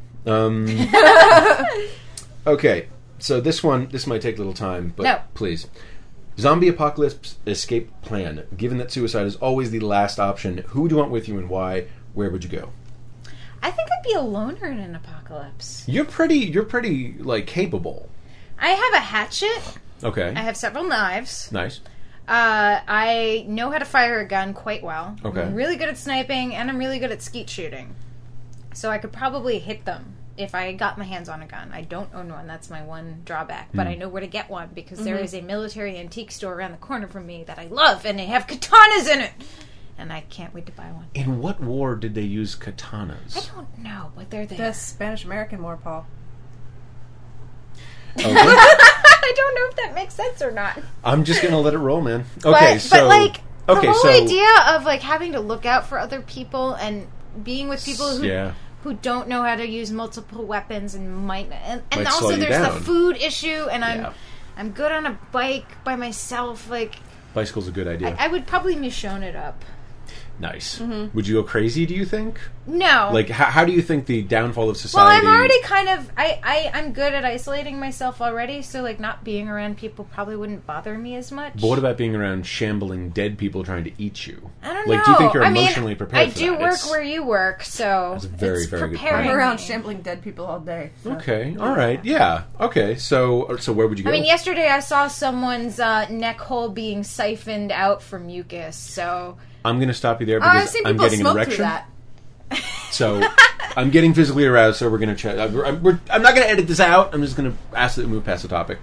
Okay, so this might take a little time, but No. please. Zombie apocalypse escape plan. Given that suicide is always the last option, who do you want with you and why? Where would you go? I think I'd be a loner in an apocalypse. You're pretty like capable. I have a hatchet. Okay. I have several knives. Nice. I know how to fire a gun quite well. Okay. I'm really good at sniping, and I'm really good at skeet shooting. So I could probably hit them if I got my hands on a gun. I don't own one. That's my one drawback. But I know where to get one because there is a military antique store around the corner from me that I love, and they have katanas in it. And I can't wait to buy one. In what war did they use katanas? I don't know, but they're there. The Spanish-American War, Paul. Okay. I don't know if that makes sense or not. I'm just gonna let it roll, man. Okay, but like the okay, whole so idea of like having to look out for other people and being with people who yeah. who don't know how to use multiple weapons and might Might slow also you there's down. the food issue and Yeah. I'm good on a bike by myself. Like Bicycle's a good idea. I would probably Michonne it up. Nice. Mm-hmm. Would you go crazy, do you think? No. Like, how do you think the downfall of Well, society... I'm already kind of... I'm good at isolating myself already, so, like, not being around people probably wouldn't bother me as much. But what about being around shambling dead people trying to eat you? I don't know. Like, do you think you're emotionally prepared for that? I do work where you work, so... That's a very, very good point. I'm around shambling dead people all day. So. Okay, all right, yeah. Okay, so where would you go? I mean, yesterday I saw someone's neck hole being siphoned out for mucus, so... I'm going to stop you there because I'm getting an erection. Through that. So I'm getting physically aroused, so we're going to chat. I'm not going to edit this out. I'm just going to ask that we move past the topic.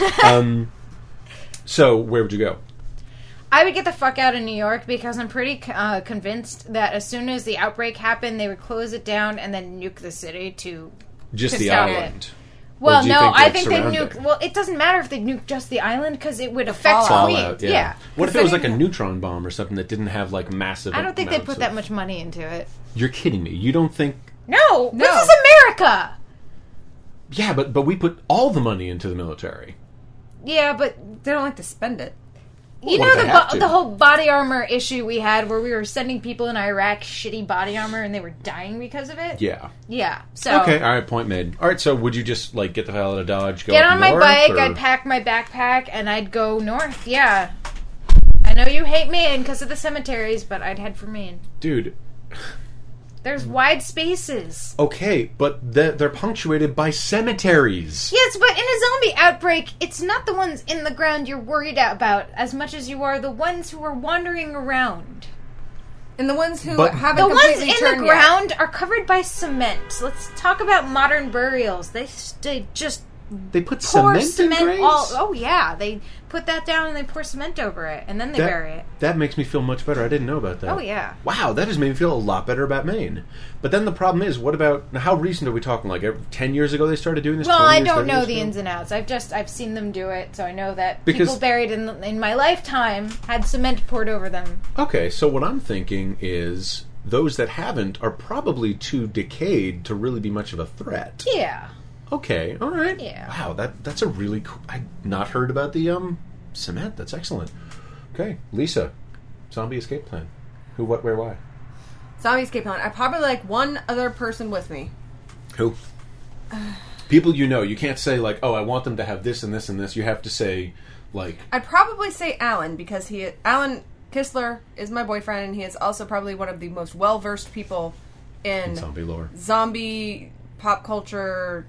So where would you go? I would get the fuck out of New York because I'm pretty convinced that as soon as the outbreak happened, they would close it down and then nuke the city to just the stop island. It. Well, no, I think they nuke. nuke. Well, it doesn't matter if they nuke just the island because it would affect Fallout. Yeah. What if it was like a have... neutron bomb or something that didn't have like massive? I don't think they'd put that much money into it. You're kidding me. You don't think? No, this is America. Yeah, but we put all the money into the military. Yeah, but they don't like to spend it. You know the whole body armor issue we had where we were sending people in Iraq shitty body armor and they were dying because of it? Yeah. Yeah. So okay, all right, point made. All right, so would you just like get the hell out of Dodge, go get up on my north, bike, or? I'd pack my backpack and I'd go north. Yeah. I know you hate Maine because of the cemeteries, but I'd head for Maine. Dude. There's wide spaces. Okay, but they're punctuated by cemeteries. Yes, but in a zombie outbreak, it's not the ones in the ground you're worried about as much as you are the ones who are wandering around. And the ones who haven't the ones completely in the ground are covered by cement. Let's talk about modern burials. They just put pour cement in graves? Oh yeah, they put that down and they pour cement over it and then they bury it. That makes me feel much better. I didn't know about that. Oh yeah. Wow, that just made me feel a lot better about Maine. But then the problem is, what about now? How recent are we talking? Like 10 years ago they started doing this. Well, 20 I years, don't 30 know years the ago? ins and outs. I've seen them do it, so I know that Because people buried in my lifetime had cement poured over them. Okay, so what I'm thinking is those that haven't are probably too decayed to really be much of a threat. Yeah. Okay, all right. Yeah. Wow, that's a really cool... I'd not heard about the cement. That's excellent. Okay, Lisa, zombie escape plan. Who, what, where, why? Zombie escape plan. I probably like one other person with me. Who? People you know. You can't say like, oh, I want them to have this and this and this. You have to say like... I'd probably say Alan because Alan Kistler is my boyfriend and he is also probably one of the most well-versed people in zombie lore. Zombie pop culture...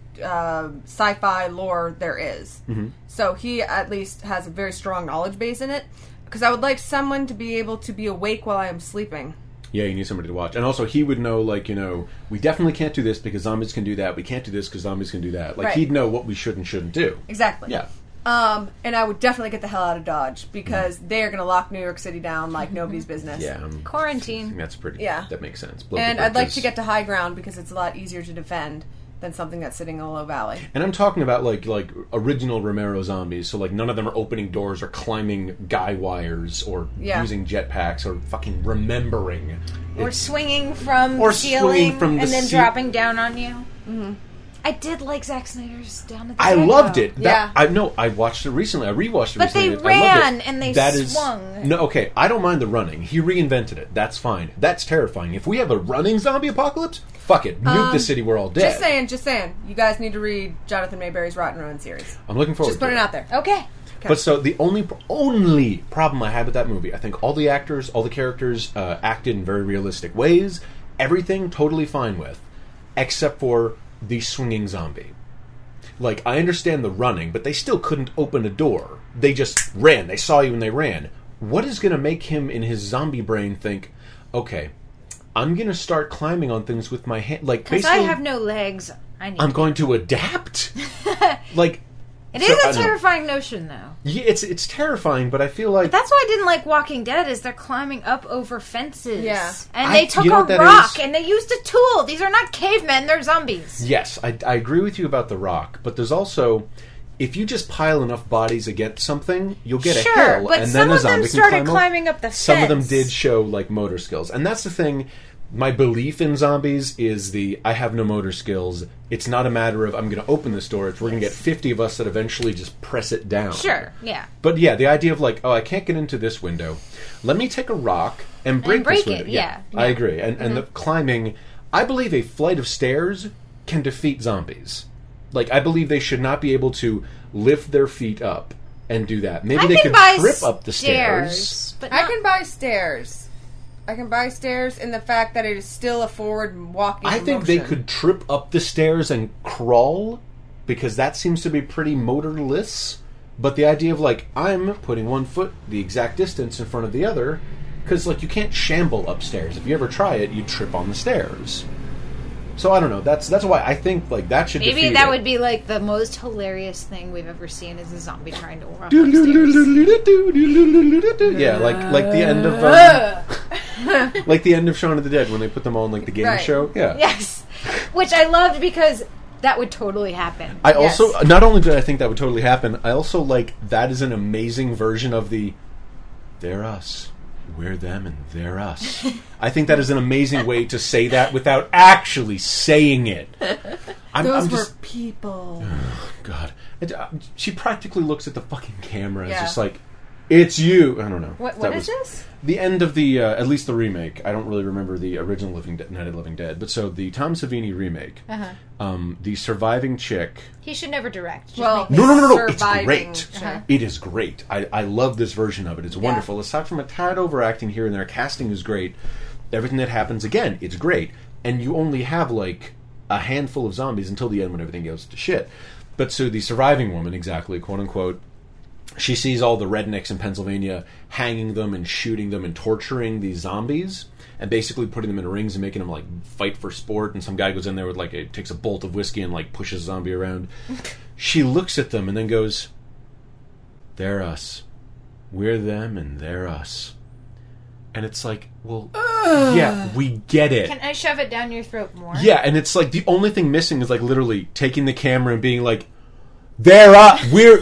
sci-fi lore there is. Mm-hmm. So he at least has a very strong knowledge base in it because I would like someone to be able to be awake while I am sleeping. Yeah, you need somebody to watch. And also he would know, like, you know, we definitely can't do this because zombies can do that. We can't do this because zombies can do that. Like, he'd know what we should and shouldn't do. Exactly. Yeah. And I would definitely get the hell out of Dodge because they are going to lock New York City down like nobody's business. Yeah. Quarantine. I think that's pretty... Yeah. That makes sense. And I'd like to get to high ground because it's a lot easier to defend than something that's sitting in a low valley. And I'm talking about like original Romero zombies, so like none of them are opening doors or climbing guy wires or using jetpacks or fucking remembering. Or swinging from the ceiling and then dropping down on you. Mm-hmm. I did like Zack Snyder's Down at the I loved it. Yeah. I watched it recently. I rewatched it recently. But they ran and they swung. No, okay. I don't mind the running. He reinvented it. That's fine. That's terrifying. If we have a running zombie apocalypse, fuck it. Nuke the city. We're all dead. Just saying. You guys need to read Jonathan Maberry's Rotten Ruin series. I'm looking forward to it. Just put it out there. Okay. But so the only problem I had with that movie, I think all the actors, all the characters acted in very realistic ways. Everything totally fine with, except for the swinging zombie. Like, I understand the running, but they still couldn't open a door. They just ran. They saw you and they ran. What is going to make him in his zombie brain think, okay, I'm going to start climbing on things with my hand? Like, because I have no legs. I'm going to adapt? Like... It is a terrifying notion, though. Yeah, it's terrifying, but I feel like... But that's why I didn't like Walking Dead, is they're climbing up over fences. Yeah. And they took a rock, and they used a tool. These are not cavemen, they're zombies. Yes, I agree with you about the rock, but there's also... If you just pile enough bodies against something, you'll get a hill, but and then a zombie can climb climbing up the fence. Some of them did show, like, motor skills. And that's the thing... my belief in zombies is I have no motor skills. It's not a matter of I'm going to open this door. We're going to get 50 of us that eventually just press it down. Sure, yeah. But yeah, the idea of like, I can't get into this window. Let me take a rock and break this window. Yeah. I agree. And the climbing, I believe a flight of stairs can defeat zombies. Like, I believe they should not be able to lift their feet up and do that. Maybe they could trip up the stairs. But I can buy stairs. I can buy stairs in the fact that it is still a forward walking I think they could trip up the stairs and crawl, because that seems to be pretty motorless. But the idea of, like, I'm putting one foot the exact distance in front of the other, because, like, you can't shamble upstairs. If you ever try it, you trip on the stairs. So I don't know. That's why I think like that should maybe defeat that it. would be like the most hilarious thing we've ever seen is a zombie trying to walk upstairs. Yeah, like the end of like the end of Shaun of the Dead when they put them all in like the game show. Yeah. Yes, which I loved because that would totally happen. I also not only did I think that would totally happen, I also like that is an amazing version of the they're us. We're them and they're us. I think that is an amazing way to say that without actually saying it. Those were people. Oh, God. She practically looks at the fucking camera and is just like, it's you. I don't know. What is this? The end of the, at least the remake. I don't really remember the original Night of the Living Dead. But so the Tom Savini remake, the surviving chick... He should never direct. Just well, no. It's great. Uh-huh. It is great. I love this version of it. It's wonderful. Aside from a tad overacting here and there, casting is great. Everything that happens, again, it's great. And you only have, like, a handful of zombies until the end when everything goes to shit. But so the surviving woman, exactly, quote-unquote, she sees all the rednecks in Pennsylvania hanging them and shooting them and torturing these zombies and basically putting them in rings and making them, like, fight for sport. And some guy goes in there with, like, takes a bolt of whiskey and, like, pushes a zombie around. She looks at them and then goes, they're us. We're them and they're us. And it's like, well, yeah, we get it. Can I shove it down your throat more? Yeah, and it's like the only thing missing is, like, literally taking the camera and being like, they're up. We're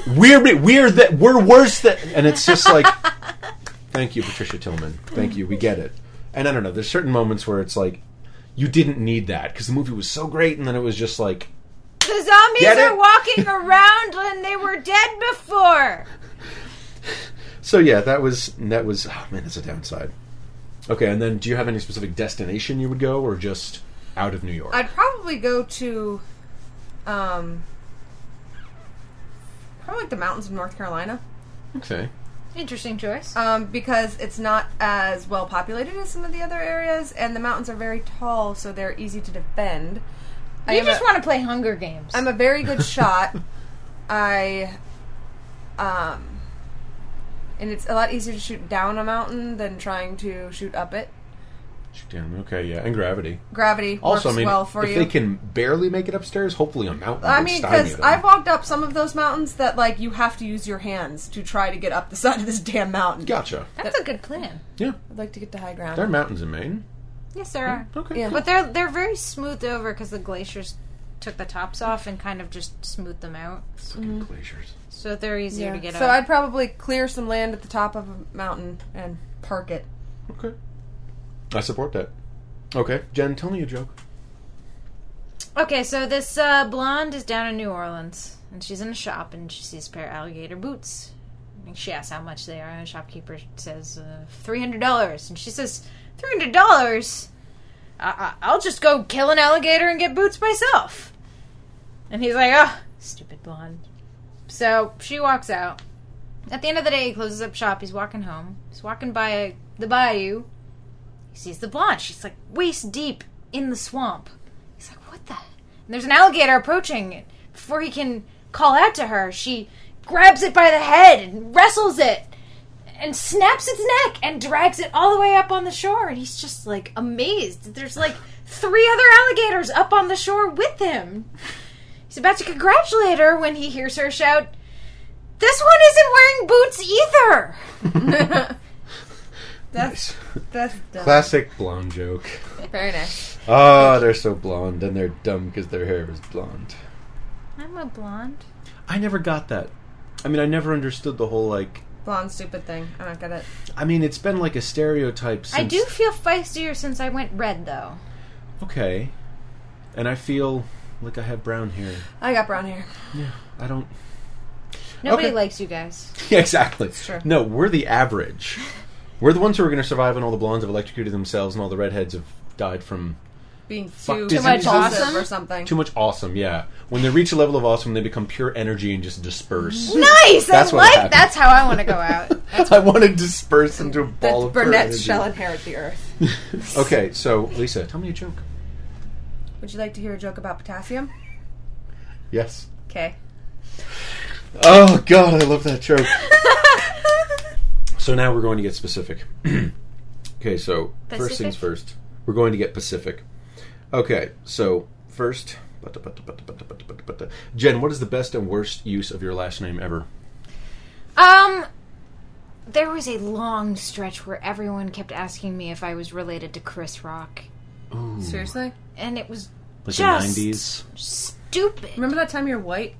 worse than, and it's just like, thank you, Patricia Tillman. Thank you. We get it. And I don't know. There's certain moments where it's like, you didn't need that because the movie was so great, and then it was just like, the zombies are walking around and they were dead before. So yeah, that was. Oh man, that's a downside. Okay, and then do you have any specific destination you would go, or just out of New York? I'd probably go to, probably like the mountains of North Carolina. Okay. Interesting choice. Because it's not as well populated as some of the other areas, and the mountains are very tall, so they're easy to defend. You just want to play Hunger Games. I'm a very good shot. And it's a lot easier to shoot down a mountain than trying to shoot up it. Shoot down. Okay, yeah, and gravity. Gravity also, works well for you. If they can barely make it upstairs, hopefully a mountain. I mean, because I've walked up some of those mountains that, like, you have to use your hands to try to get up the side of this damn mountain. Gotcha. That's a good plan. Yeah. I'd like to get to high ground. There are mountains in Maine. Yes, there are. Okay. Yeah. But they're very smoothed over because the glaciers took the tops off and kind of just smoothed them out. Fucking glaciers. So they're easier to get So up. I'd probably clear some land at the top of a mountain and park it. Okay. I support that. Okay, Jen, tell me a joke. Okay, so this blonde is down in New Orleans, and she's in a shop, and she sees a pair of alligator boots. And she asks how much they are, and the shopkeeper says, $300. And she says, $300? I'll just go kill an alligator and get boots myself. And he's like, oh, stupid blonde. So she walks out. At the end of the day, he closes up shop. He's walking home. He's walking by the bayou. He sees the blonde. She's like waist deep in the swamp. He's like, what the? And there's an alligator approaching. Before he can call out to her, she grabs it by the head and wrestles it and snaps its neck and drags it all the way up on the shore. And he's just like amazed. There's like 3 other alligators up on the shore with him. He's about to congratulate her when he hears her shout, "This one isn't wearing boots either!" That's dumb. Classic blonde joke. Very nice. Oh, they're so blonde, and they're dumb because their hair is blonde. I'm a blonde. I never got that. I mean, I never understood the whole, like, Blonde, stupid thing. I don't get it. I mean, it's been like a stereotype since... I do feel feistier since I went red, though. Okay. And I feel like I have brown hair. I got brown hair. Yeah, I don't... Nobody Okay. likes you guys. Yeah, exactly. It's true. No, we're the average. We're the ones who are going to survive when all the blondes have electrocuted themselves and all the redheads have died from Being Fuck, too much awesome? or something. too much awesome, yeah. When they reach a level of awesome, they become pure energy and just disperse. Nice! That's what happened. That's how I want to go out. I want to disperse into a The ball of pure brunettes energy. shall inherit the earth. Okay, so, Lisa, tell me a joke. Would you like to hear a joke about potassium? Yes. Okay. Oh, God, I love that joke. So now we're going to get specific. Okay, so first Pacific? things first. We're going to get Pacific. Okay, so first... Jen, what is the best and worst use of your last name ever? There was a long stretch where everyone kept asking me if I was related to Chris Rock. Ooh, Seriously? And it was like just the 90s? stupid. Remember that time you were white?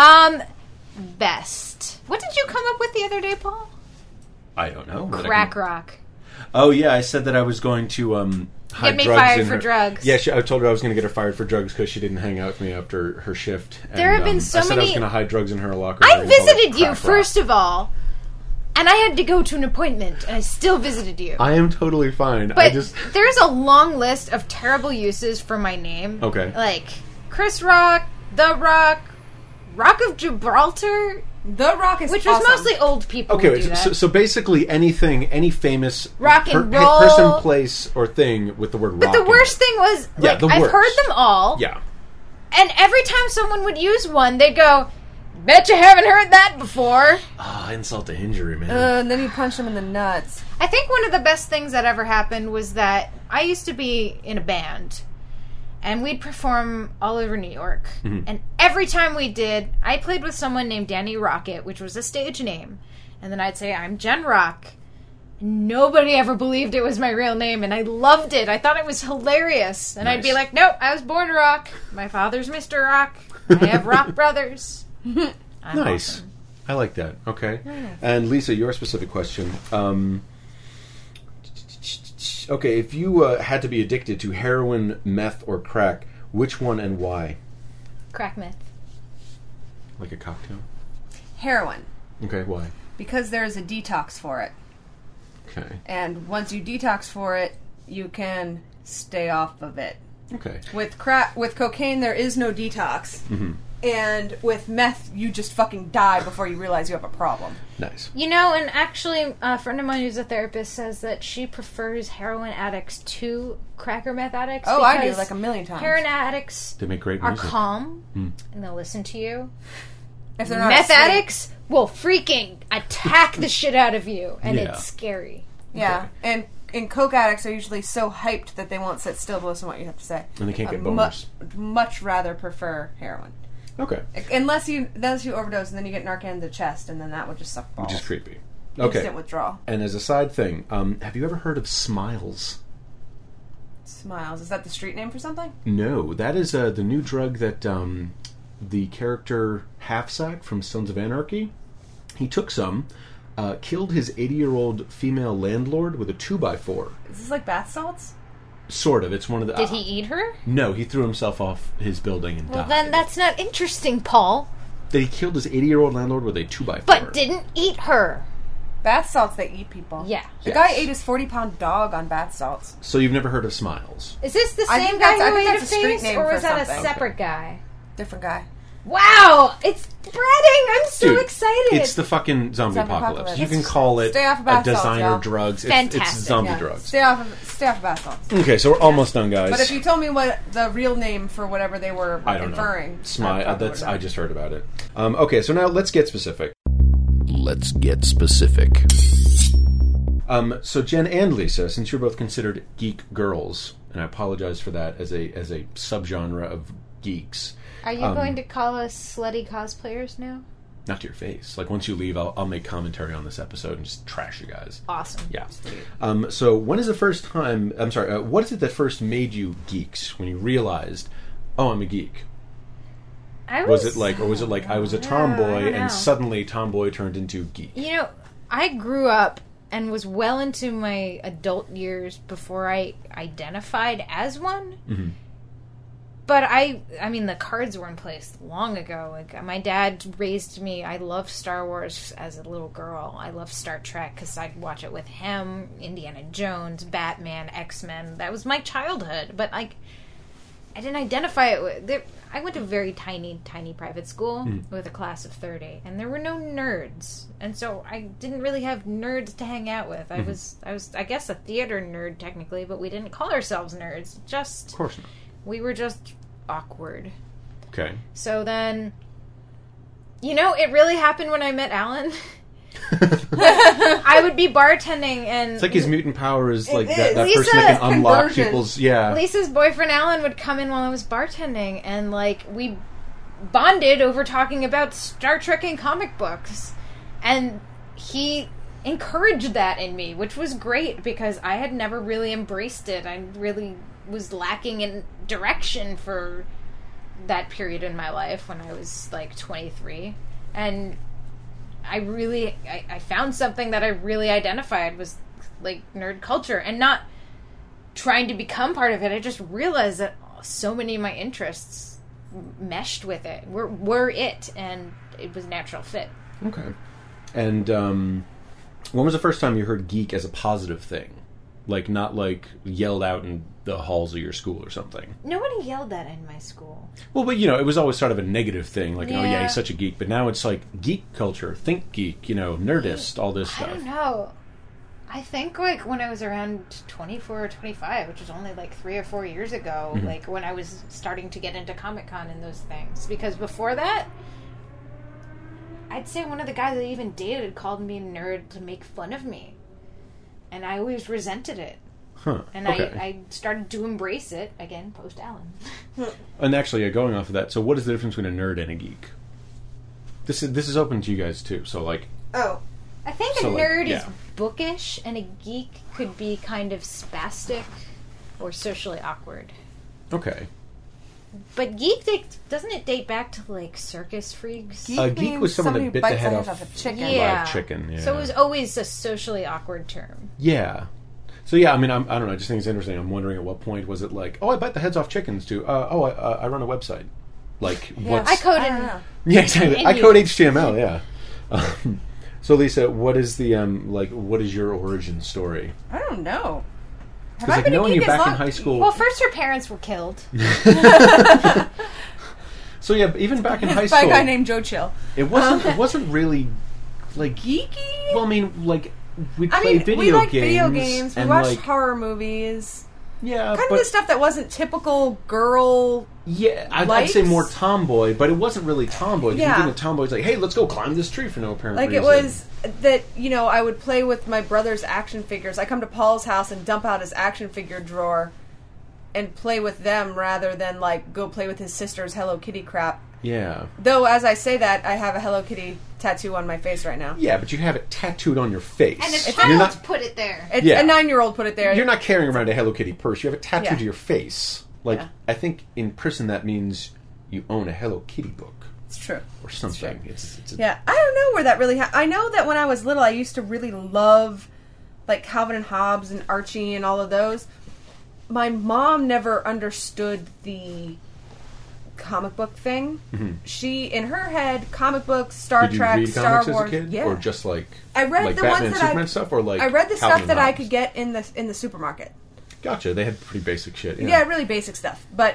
Best. What did you come up with the other day, Paul? I don't know. but I Crack can- Rock. Oh, yeah, I said that I was going to hide Get me drugs fired in for her... drugs. Yeah, I told her I was going to get her fired for drugs because she didn't hang out with me after her shift. There have been so I said I was many- going to hide drugs in her locker. I and call it visited you, Crack Rock. first of all, and I had to go to an appointment, and I still visited you. I am totally fine. But I just... there's a long list of terrible uses for my name. Okay. Like Chris Rock, The Rock, Rock of Gibraltar, The Rock is which was awesome. mostly old people Okay, who do that. so basically anything, any famous Rock and roll. person, place, or thing with the word but rock the in worst it. thing was, Yeah, like, the I've worst. heard them all, Yeah. and every time someone would use one, they'd go, bet you haven't heard that before. Ah, insult to injury, man. And then you punch him in the nuts. I think one of the best things that ever happened was that I used to be in a band, and we'd perform all over New York. And every time we did, I played with someone named Danny Rocket, which was a stage name. And then I'd say, I'm Jen Rock. Nobody ever believed it was my real name, and I loved it. I thought it was hilarious. And I'd be Nice. like, nope, I was born Rock. My father's Mr. Rock. I have Rock brothers. I'm Nice. awesome. I like that. Okay. And Lisa, your specific question. Okay, if you had to be addicted to heroin, meth, or crack, which one and why? Crack myth. Like a cocktail? Heroin. Okay, why? Because there's a detox for it. Okay. And once you detox for it, you can stay off of it. Okay. With cocaine, there is no detox. Mm-hmm. And with meth, you just fucking die before you realize you have a problem. Nice. You know, and actually, a friend of mine who's a therapist says that she prefers heroin addicts to crack or meth addicts. Oh, I do, because like a million times. Heroin addicts They make great are music. calm, Mm. and they'll listen to you. If they're not Meth asleep. addicts will freaking attack the shit out of you, and Yeah. it's scary. Yeah, and coke addicts are usually so hyped that they won't sit still to listen to what you have to say. And they can't get I'd boners. much rather prefer heroin. Okay. Unless you overdose and then you get Narcan in the chest, and then that would just suck balls. Which is creepy. Okay. Instant withdrawal. And as a side thing, have you ever heard of Smiles? Smiles. Is that the street name for something? No, that is the new drug that the character Half-Sack from Sons of Anarchy, he took some, killed his 80-year-old female landlord with a 2x4. Is this like bath salts? Sort of. It's one of the... Did he eat her? No, he threw himself off his building and Well, died. then that's not interesting, Paul. That he killed his 80-year-old landlord with a 2x4. But didn't eat her. Bath salts, they eat people. Yeah. The Yes. guy ate his 40-pound dog on bath salts. So you've never heard of Smiles? Is this the I same think guy that's- I who think ate a that's a street face, name or for was that a something. separate guy? Different guy. Wow, it's spreading! I'm so Dude, excited. It's the fucking zombie Zombie apocalypse. apocalypse. You can call it Stay off of a bath salts, designer y'all. drugs. It's Fantastic. zombie Yeah. drugs. Stay off of bath salts. Okay, so we're almost done, guys. But if you told me what the real name for whatever they were I don't inferring, know. Smile. probably That's would I know. just heard about it. Okay, so now let's get specific. Let's get specific. So Jen and Lisa, since you're both considered geek girls, and I apologize for that as a subgenre of geeks. Are you going to call us slutty cosplayers now? Not to your face. Like once you leave, I'll make commentary on this episode and just trash you guys. Awesome. Yeah. So when is the first time? I'm sorry. What is it that first made you geeks? When you realized, oh, I'm a geek. I Was it like I was a I tomboy don't know. and suddenly tomboy turned into geek? You know, I grew up and was well into my adult years before I identified as one. Mm-hmm. But I mean, the cards were in place long ago. Like, my dad raised me. I loved Star Wars as a little girl. I loved Star Trek because I'd watch it with him. Indiana Jones, Batman, X-Men. That was my childhood. But, like, I didn't identify it with... I went to a very tiny private school with a class of 30, and there were no nerds. And so I didn't really have nerds to hang out with. I was, I guess, a theater nerd, technically, but we didn't call ourselves nerds. Just... Of course not. We were just awkward. Okay. So then, it really happened when I met Alan. I would be bartending, and It's like his mutant power is like is. that Lisa, person that can unlock conversion. people's... Yeah. Lisa's boyfriend Alan would come in while I was bartending, and like we bonded over talking about Star Trek and comic books, and he encouraged that in me, which was great because I had never really embraced it. I really was lacking in direction for that period in my life when I was like 23, and I found something that I really identified was like nerd culture, and not trying to become part of it. I just realized that so many of my interests meshed with it, were it, and it was a natural fit. Okay. And when was the first time you heard geek as a positive thing? Like, not like yelled out in the halls of your school or something. Nobody yelled that in my school. Well, but, it was always sort of a negative thing. Like, oh, yeah, Yeah. he's such a geek. But now it's like geek culture, think geek, nerdist, all this I stuff. don't know. I think, like, when I was around 24 or 25, which was only, like, 3 or 4 years ago, like, when I was starting to get into Comic-Con and those things. Because before that, I'd say one of the guys I even dated called me a nerd to make fun of me. And I always resented it. Huh. And Okay. I started to embrace it, again, post-Alan. And actually, going off of that, so what is the difference between a nerd and a geek? This is open to you guys, too. So, like... Oh. I think So, a like, nerd is yeah. bookish, and a geek could be kind of spastic or socially awkward. Okay. But geek, doesn't it date back to, like, circus freaks? A geek means was someone somebody that who bit the bites head the off head off a chicken. Yeah. live chicken. Yeah. So it was always a socially awkward term. Yeah. So yeah, I mean, I don't know. I just think it's interesting. I'm wondering at what point was it like, oh, I bite the heads off chickens too. I run a website. Like, what's... I code I don't in... know. Yeah, exactly. And I you- code HTML. Yeah. So Lisa, what is the what is your origin story? I don't know. Have Because I like been a knowing geek you as back in long- high school. Well, first her parents were killed. So yeah, even back in high By a school, guy named Joe Chill. it wasn't really like Geeky? Well, I mean, like we I played mean, video we liked games. video games. We and watched like horror movies. yeah, Kind but of the stuff that wasn't typical girl. yeah, I'd say likes. more tomboy, but it wasn't really tomboy. Yeah. You think of tomboy's like, hey, let's go climb this tree for no apparent Like reason. it was that, I would play with my brother's action figures. I come to Paul's house and dump out his action figure drawer and play with them rather than like go play with his sister's Hello Kitty crap. Yeah. Though as I say that, I have a Hello Kitty tattoo on my face right now. Yeah, but you have it tattooed on your face. And a You're child not put it there. It's Yeah. a 9-year-old put it there. you're not carrying around a Hello Kitty purse. You have it tattooed Yeah. to your face. Like Yeah. I think in prison that means you own a Hello Kitty book It's true. or something. It's a, Yeah, I don't know where that really I know that when I was little, I used to really love, like, Calvin and Hobbes and Archie and all of those. My mom never understood the comic book thing. She, in her head, comic books, Star Did you Trek, read Star comics Wars. as a kid, Yeah. or just like I read like the Batman ones and that Superman stuff, or like I read the Calvin stuff and that I Hobbes? could get in the supermarket. Gotcha. They had pretty basic shit. Yeah. Yeah, really basic stuff. But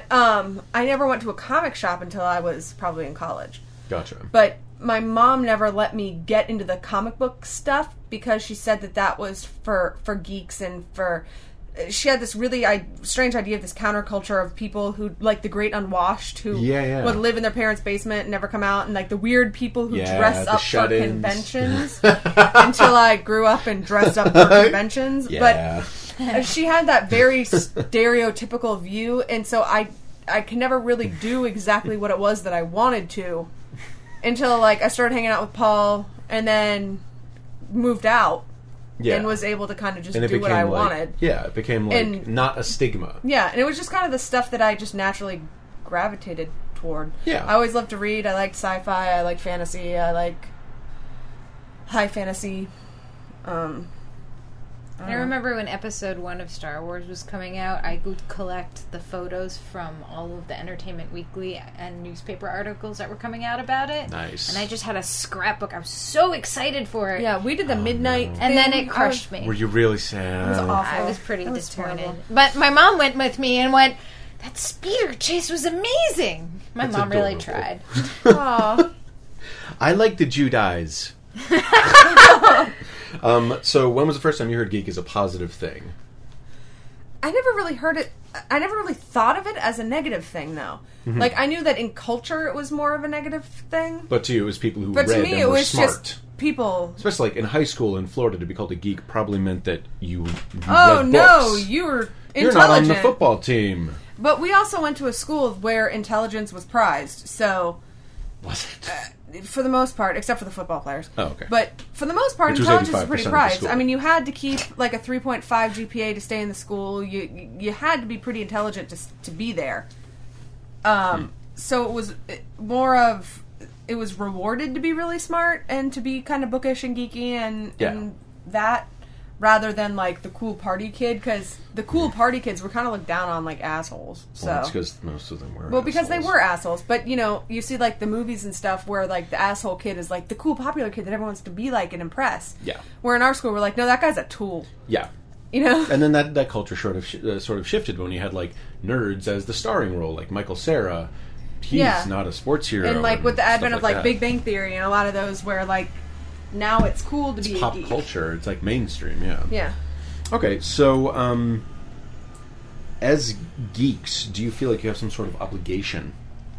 I never went to a comic shop until I was probably in college. Gotcha. But my mom never let me get into the comic book stuff because she said that was for geeks and for... She had this really strange idea of this counterculture of people who, like the great unwashed, who Yeah. would live in their parents' basement and never come out, and like the weird people who Yeah, dress the up for shut-ins. conventions until I grew up and dressed up for conventions. Yeah. But she had that very stereotypical view, and so I could never really do exactly what it was that I wanted to until like I started hanging out with Paul and then moved out Yeah. and was able to kind of just And it do what I became, like- wanted. Yeah, it became like And- not a stigma. Yeah, and it was just kind of the stuff that I just naturally gravitated toward. Yeah. I always loved to read. I liked sci-fi. I liked fantasy. I like high fantasy. I remember when episode 1 of Star Wars was coming out, I would collect the photos from all of the Entertainment Weekly and newspaper articles that were coming out about it. Nice. And I just had a scrapbook. I was so excited for it. Yeah, we did the midnight thing. And then it crushed me. Were you really sad? It was awful. I was pretty That was disappointed. terrible. But my mom went with me and went, that speeder chase was amazing. My That's mom really adorable. tried. Aw. I like the Judais. So when was the first time you heard geek as a positive thing? I never really heard it. I never really thought of it as a negative thing, though. Like, I knew that in culture it was more of a negative thing. But to you, it was people who But read to me, and it were was smart. just people. Especially like in high school in Florida, to be called a geek probably meant that you Oh, read no, books. you were You're intelligent. not on the football team. But we also went to a school where intelligence was prized, so Was it? for the most part, except for the football players. Oh, okay. But for the most part, Which was intelligence was 85% pretty of the prized. school. I mean, you had to keep like a 3.5 GPA to stay in the school. You had to be pretty intelligent to be there. So it was more of it was rewarded to be really smart and to be kind of bookish and geeky and that, rather than like the cool party kid, because the cool party kids were kind of looked down on like assholes. So Well, that's because most of them were. well, because they assholes. were assholes. But, you know, you see, like, the movies and stuff where, like, the asshole kid is, like, the cool popular kid that everyone wants to be like and impress. Yeah. Where in our school, we're like, no, that guy's a tool. Yeah. You know? And then that culture sort of shifted when you had like nerds as the starring role, like Michael Cera. He's Yeah. not a sports hero. And, like, with the stuff advent of, like, that. Big Bang Theory and a lot of those where, like, now it's cool to be pop a geek. culture, it's like mainstream. Yeah. Yeah. Okay, so as geeks, do you feel like you have some sort of obligation?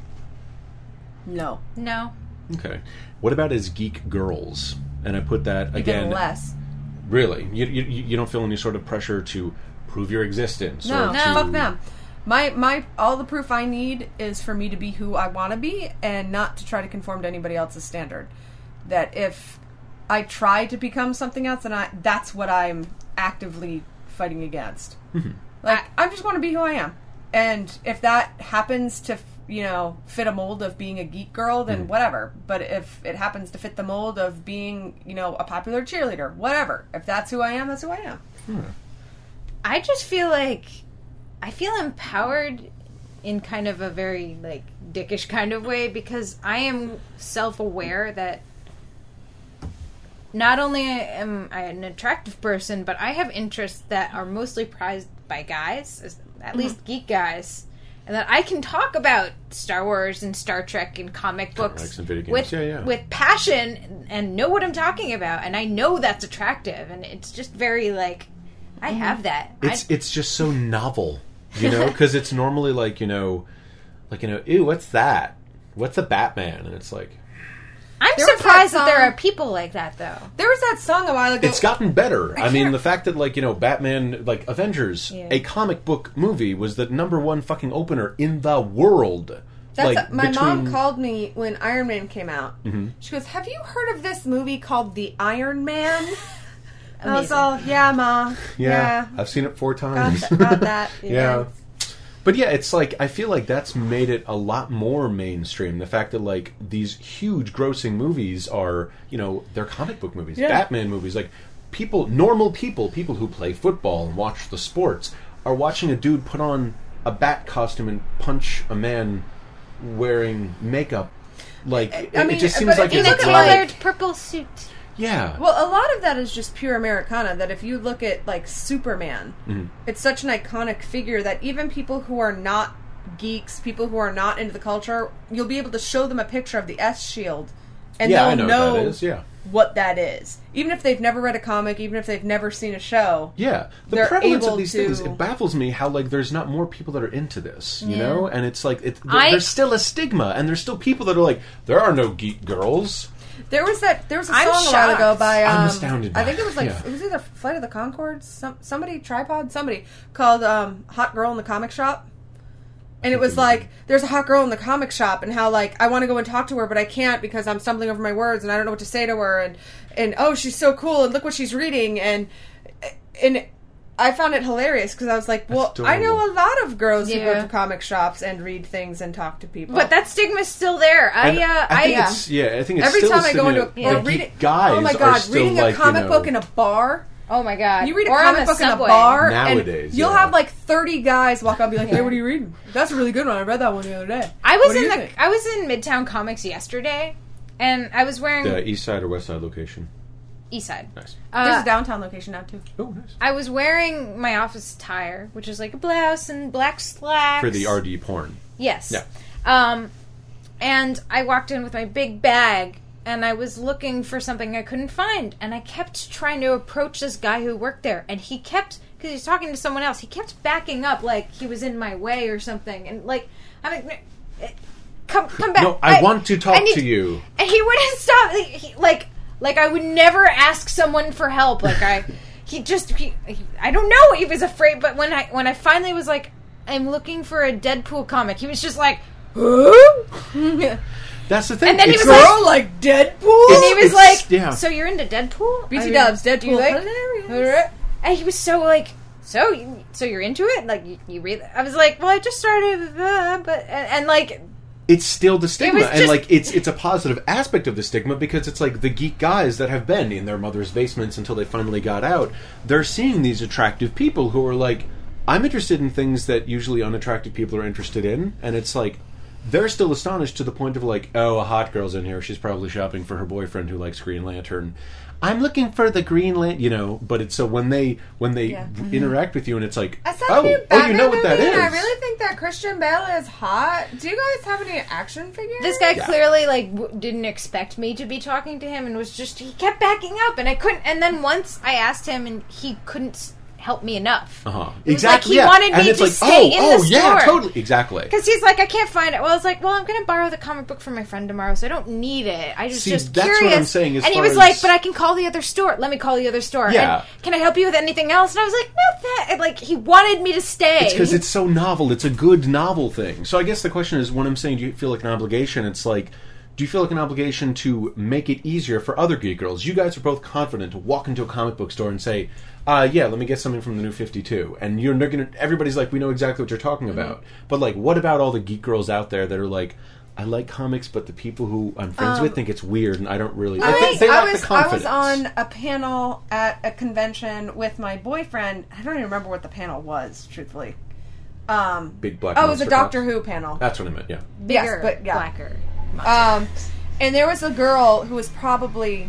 No. No. Okay. What about as geek girls? And I put that Even again. less. Really, you don't feel any sort of pressure to prove your existence? No. or No. to, Fuck them. My all the proof I need is for me to be who I want to be and not to try to conform to anybody else's standard. That if I try to become something else, then that's what I'm actively fighting against. Like, I just want to be who I am. And if that happens to, fit a mold of being a geek girl, then whatever. But if it happens to fit the mold of being, a popular cheerleader, whatever. If that's who I am, that's who I am. I just feel like I feel empowered in kind of a very like dickish kind of way because I am self-aware that not only am I an attractive person, but I have interests that are mostly prized by guys, at least geek guys, and that I can talk about Star Wars and Star Trek and comic books and video games. with passion and know what I'm talking about, and I know that's attractive, and it's just very like I have that. It's just so novel, because it's normally like ew, what's that? What's a Batman? And it's like I'm There was surprised that that there song- are people like that, though. There was that song a while ago. it's gotten better. I mean, can't- the fact that Batman, Avengers, Yeah. a comic book movie, was the #1 fucking opener in the world. That's my mom between- called me when Iron Man came out. She goes, "Have you heard of this movie called The Iron Man?" And I was Amazing. all, "Yeah, Ma. Yeah, I've seen it 4 times. Got that. Yeah. But yeah, it's like, I feel like that's made it a lot more mainstream. The fact that, like, these huge grossing movies are, they're comic book movies, Yeah. Batman movies. Like, normal people who play football and watch the sports, are watching a dude put on a bat costume and punch a man wearing makeup. Like, I mean, it just seems but like if you In a it's look at, tailored like- purple suit. yeah. Well, a lot of that is just pure Americana. That if you look at like Superman, it's such an iconic figure that even people who are not geeks, people who are not into the culture, you'll be able to show them a picture of the S shield, and Yeah, they'll I know know what that is, yeah. what that is. Even if they've never read a comic, even if they've never seen a show. Yeah, the They're prevalence of able these to- things, it baffles me how, like, there's not more people that are into this, you Yeah. know? And it's like, I- there's still a stigma, and there's still people that are like, there are no geek girls. There was a I'm song a while shocked. ago by I'm astounded by I think it was like yeah. it was either Flight of the Conchords, somebody called Hot Girl in the Comic Shop. And it was like, there's a hot girl in the comic shop, and how, like, I want to go and talk to her, but I can't because I'm stumbling over my words, and I don't know what to say to her, and oh, she's so cool, and look what she's reading, and I found it hilarious because I was like, well, I know a lot of girls who go Yeah. to comic shops and read things and talk to people. But that stigma's still there. I think it's every still time a I go into stigma. or reading, guys oh my are god, still reading a like, comic book in a bar. Oh my god! You read a Or on comic the book in a subway. bar, Nowadays, and you'll yeah. have like 30 guys walk up and be like, "Hey, what are you reading? That's a really good one. I read that one the other day." I What was do in you the think? I was in Midtown Comics yesterday, and I was wearing The East Side or West Side location. East Side. Nice. There's a downtown location now too. Oh, nice. I was wearing my office attire, which is like a blouse and black slacks For the RD porn. Yes. Yeah. And I walked in with my big bag, and I was looking for something I couldn't find, and I kept trying to approach this guy who worked there, and he kept, because he was talking to someone else, he kept backing up like he was in my way or something, and like, I'm like, come back. No, I want to talk to you. And he wouldn't stop. Like I would never ask someone for help. Like I don't know. He was afraid. But when I finally was like, I'm looking for a Deadpool comic, he was just like, huh? That's the thing. And then he It's was like Deadpool. And he was It's- like, yeah. so you're into Deadpool? BT I mean, Dubs, do you Deadpool, like- hilarious. And he was so like, so you're into it? Like you read? I was like, well, I just started, but and like. It's still the stigma, was and just- like it's a positive aspect of the stigma because it's like the geek guys that have been in their mother's basements until they finally got out. They're seeing these attractive people who are like, I'm interested in things that usually unattractive people are interested in, and it's like they're still astonished to the point of like, oh, a hot girl's in here. She's probably shopping for her boyfriend who likes Green Lantern. I'm looking for the Green Lantern, but it's so when they interact with you, and it's like, I saw oh, the new you Batman know what that movie, is. and I really think that Christian Bale is hot. Do you guys have any action figures? This guy clearly like didn't expect me to be talking to him, and was just he kept backing up, and I couldn't. And then once I asked him, and he couldn't help me enough. Exactly. It was like he wanted and me it's to like, stay in the yeah, store. totally, exactly. Because he's like, I can't find it. Well, I was like, well, I'm going to borrow the comic book from my friend tomorrow, so I don't need it. I was See, just that's curious. what I'm saying as and he far was like, as- but I can call the other store. Let me call the other store. Yeah. And can I help you with anything else? And I was like, no, that. And like, he wanted me to stay. It's because it's so novel. It's a good novel thing. So I guess the question is, when I'm saying, do you feel like an obligation? It's like, do you feel like an obligation to make it easier for other geek girls? You guys are both confident to walk into a comic book store and say, yeah, let me get something from the New 52. And everybody's like, we know exactly what you're talking about. But like, what about all the geek girls out there that are like, I like comics, but the people who I'm friends with think it's weird, and I don't really. I think they lack the confidence. I was on a panel at a convention with my boyfriend. I don't even remember what the panel was, truthfully. Big black. Oh, it was a monster Doctor cops. Who panel. That's what I meant. Yeah. bigger, yes, but yeah. blacker. And there was a girl who was probably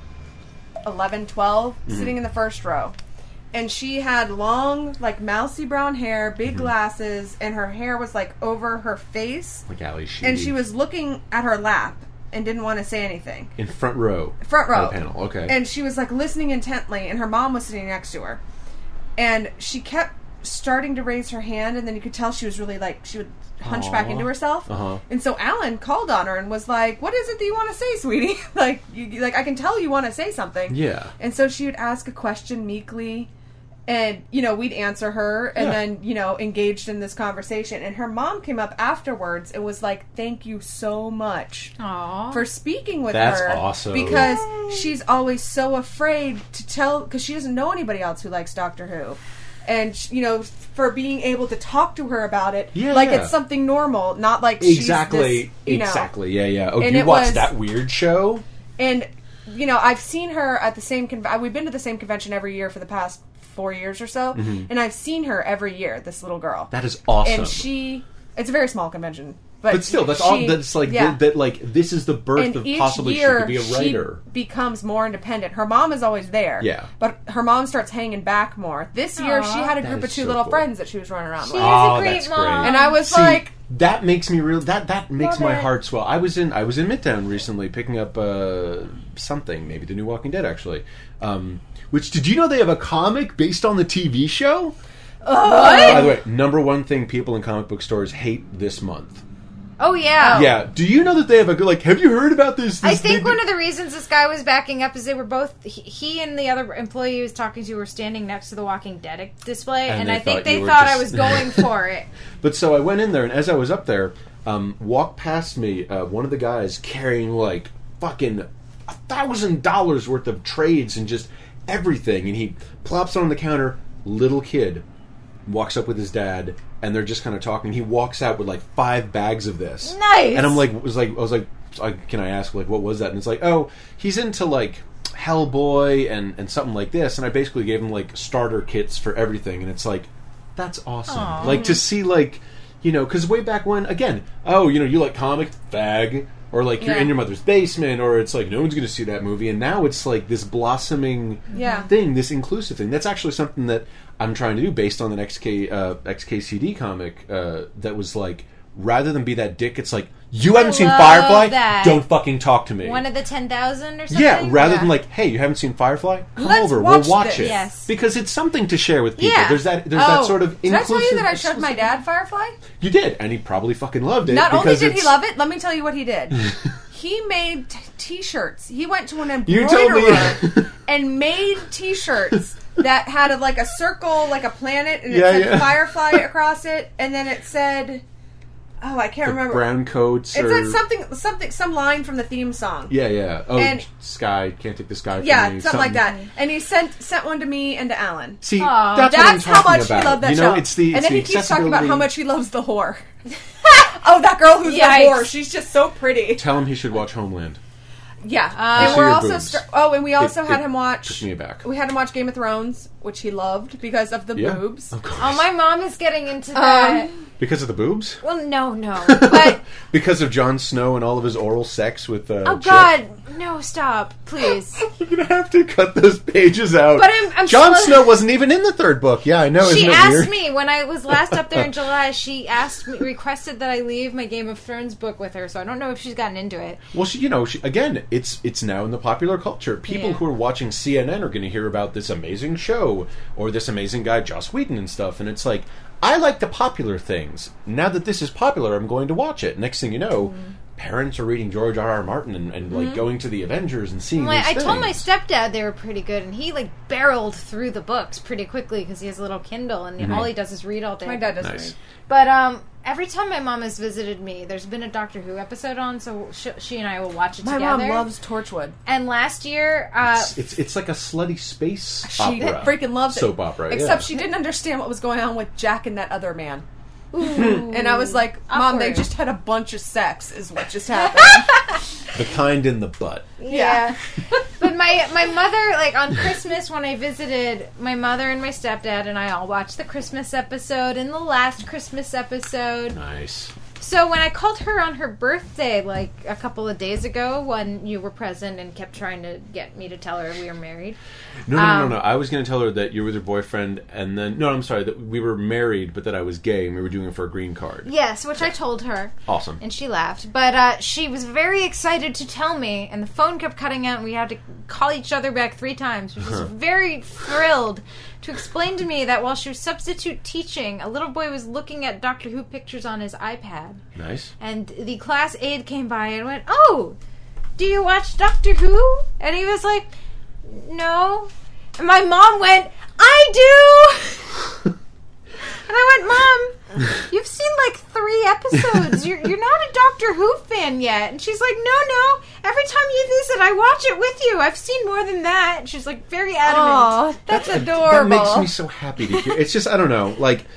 11, 12, sitting in the first row. And she had long, like, mousy brown hair, big glasses, and her hair was, like, over her face. Like Ali Sheedy. And she was looking at her lap and didn't want to say anything. in front row. Front row. Of the panel. Okay. And she was, like, listening intently, and her mom was sitting next to her. And she kept starting to raise her hand, and then you could tell she was really, like, she would hunch back into herself. Uh-huh. And so Alan called on her and was like, what is it that you want to say, sweetie? like, I can tell you want to say something. Yeah. And so she would ask a question meekly, and, we'd answer her, and then, engaged in this conversation. And her mom came up afterwards and was like, thank you so much Aww. for speaking with That's her. awesome. Because she's always so afraid to tell, because she doesn't know anybody else who likes Doctor Who. And, for being able to talk to her about it, it's something normal, not like Exactly. she's this, Exactly. Yeah. Oh, And you it watched was- that weird show? And, I've seen her at the same we've been to the same convention every year for the past 4 years or so, and I've seen her every year, this little girl. That is awesome. And it's a very small convention. But still, that's all. That's like that. Like this is the birth and of each possibly she year could be a writer. she becomes more independent. Her mom is always there. Yeah. But her mom starts hanging back more. This year, she had a That group is of two so little cool. friends that she was running around She with. is a great that's mom. great. And I was See, like... that makes me real. That makes Love my it. heart swell. I was in Midtown recently picking up something, maybe the new Walking Dead actually. Which did you know they have a comic based on the TV show? By the way, number one thing people in comic book stores hate this month. Oh yeah. Yeah. Do you know that they have a like? Have you heard about this? I think one of the reasons this guy was backing up is they were both he and the other employee he was talking to were standing next to the Walking Dead display, And and they I think thought they you were thought I just- was going for it. But so I went in there, and as I was up there, walked past me one of the guys carrying like fucking $1,000 worth of trades and just everything, and he plops it on the counter. little kid walks up with his dad, and they're just kind of talking. He walks out with like 5 bags of this. Nice. And I was like, can I ask, like, what was that? And it's like, oh, he's into like Hellboy and something like this. And I basically gave him like starter kits for everything. And it's like, that's awesome. Aww. Like to see like, you know, because way back when, again, oh, you know, you like comics, fag. Or like you're in your mother's basement, or it's like no one's going to see that movie, and now it's like this blossoming thing, this inclusive thing. That's actually something that I'm trying to do based on an XKCD comic that was like, rather than be that dick, it's like, you haven't seen Firefly? That. Don't fucking talk to me. One of the 10,000 or something? Yeah, rather than like, hey, you haven't seen Firefly? Come Let's over, watch we'll watch this. it. Yes. Because it's something to share with people. Yeah. There's that sort of Did I inclusive... tell you that I showed my dad Firefly? You did, and he probably fucking loved it. Not only because did he it's- love it, let me tell you what he did. He made T-shirts. He went to an You told me. embroiderer and made T-shirts that had a circle, like a planet, and it said Firefly across it, and then it said... Oh, I can't remember. Brown coats. It said some line from the theme song. Yeah. Oh, And- sky, can't take the sky from Yeah, me. something like that. And he sent one to me and to Alan. See, Aw. that's what I'm That's how talking much about. he loved that you know, show. It's the and then he the keeps talking about accessibility. how much he loves the whore. Oh, that girl who's Yikes. the whore. She's just so pretty. Tell him he should watch Homeland. Yeah. I and see we're your also... boobs. and we also It had him watch... took me aback. We had him watch Game of Thrones, which he loved because of the boobs. Of course. Oh, my mom is getting into that. Because of the boobs? Well, no. But, Because of Jon Snow and all of his oral sex with oh, Chip? God. No, stop. Please. You're going to have to cut those pages out. But I'm Jon slow- Snow wasn't even in the third book. Yeah, I know. She Isn't it asked weird? me when I was last up there in July. She requested that I leave my Game of Thrones book with her. So I don't know if she's gotten into it. Well, again, it's now in the popular culture. People who are watching CNN are going to hear about this amazing show or this amazing guy Joss Whedon and stuff, and it's like, I like the popular things. Now that this is popular, I'm going to watch it. Next thing you know, parents are reading George R.R. Martin and like going to the Avengers and seeing these I things. told my stepdad they were pretty good, and he barreled through the books pretty quickly because he has a little Kindle, and all he does is read all day. My dad doesn't Nice. read. But every time my mom has visited me, there's been a Doctor Who episode on, so she and I will watch it My together. mom loves Torchwood. And last year, It's like a slutty space She opera. freaking loves it. Soap opera, Except yeah. she didn't understand what was going on with Jack and that other man. ooh, And I was like, Mom, they awkward. just had a bunch of sex is what just happened. The kind in the butt. Yeah. But my mother, on Christmas when I visited, my mother and my stepdad and I all watched the Christmas episode and the last Christmas episode. Nice. So when I called her on her birthday, a couple of days ago, when you were present and kept trying to get me to tell her we were married. No. I was going to tell her that you were with her boyfriend, and then... No, I'm sorry, that we were married, but that I was gay, and we were doing it for a green card. Yes, which I told her. Awesome. And she laughed. But she was very excited to tell me, and the phone kept cutting out, and we had to call each other back 3 times. She was very thrilled to explain to me that while she was substitute teaching, a little boy was looking at Doctor Who pictures on his iPad. Nice. And the class aide came by and went, "Oh, do you watch Doctor Who?" And he was like, "No." And my mom went, "I do." And I went, "Mom, you've seen 3 episodes. You're not a Doctor Who fan yet." And she's like, "No. Every time you visit, I watch it with you. I've seen more than that." And she's very adamant. Oh, that's adorable. That makes me so happy to hear. It's just, I don't know,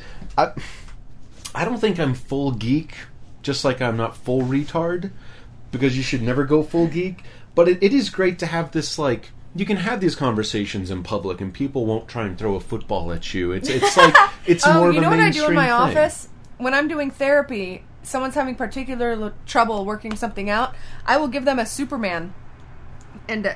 I don't think I'm full geek, just like I'm not full retard, because you should never go full geek. But it is great to have this, you can have these conversations in public, and people won't try and throw a football at you. It's it's more of a mainstream you know what I do in my thing. office? When I'm doing therapy, someone's having particular trouble working something out, I will give them a Superman A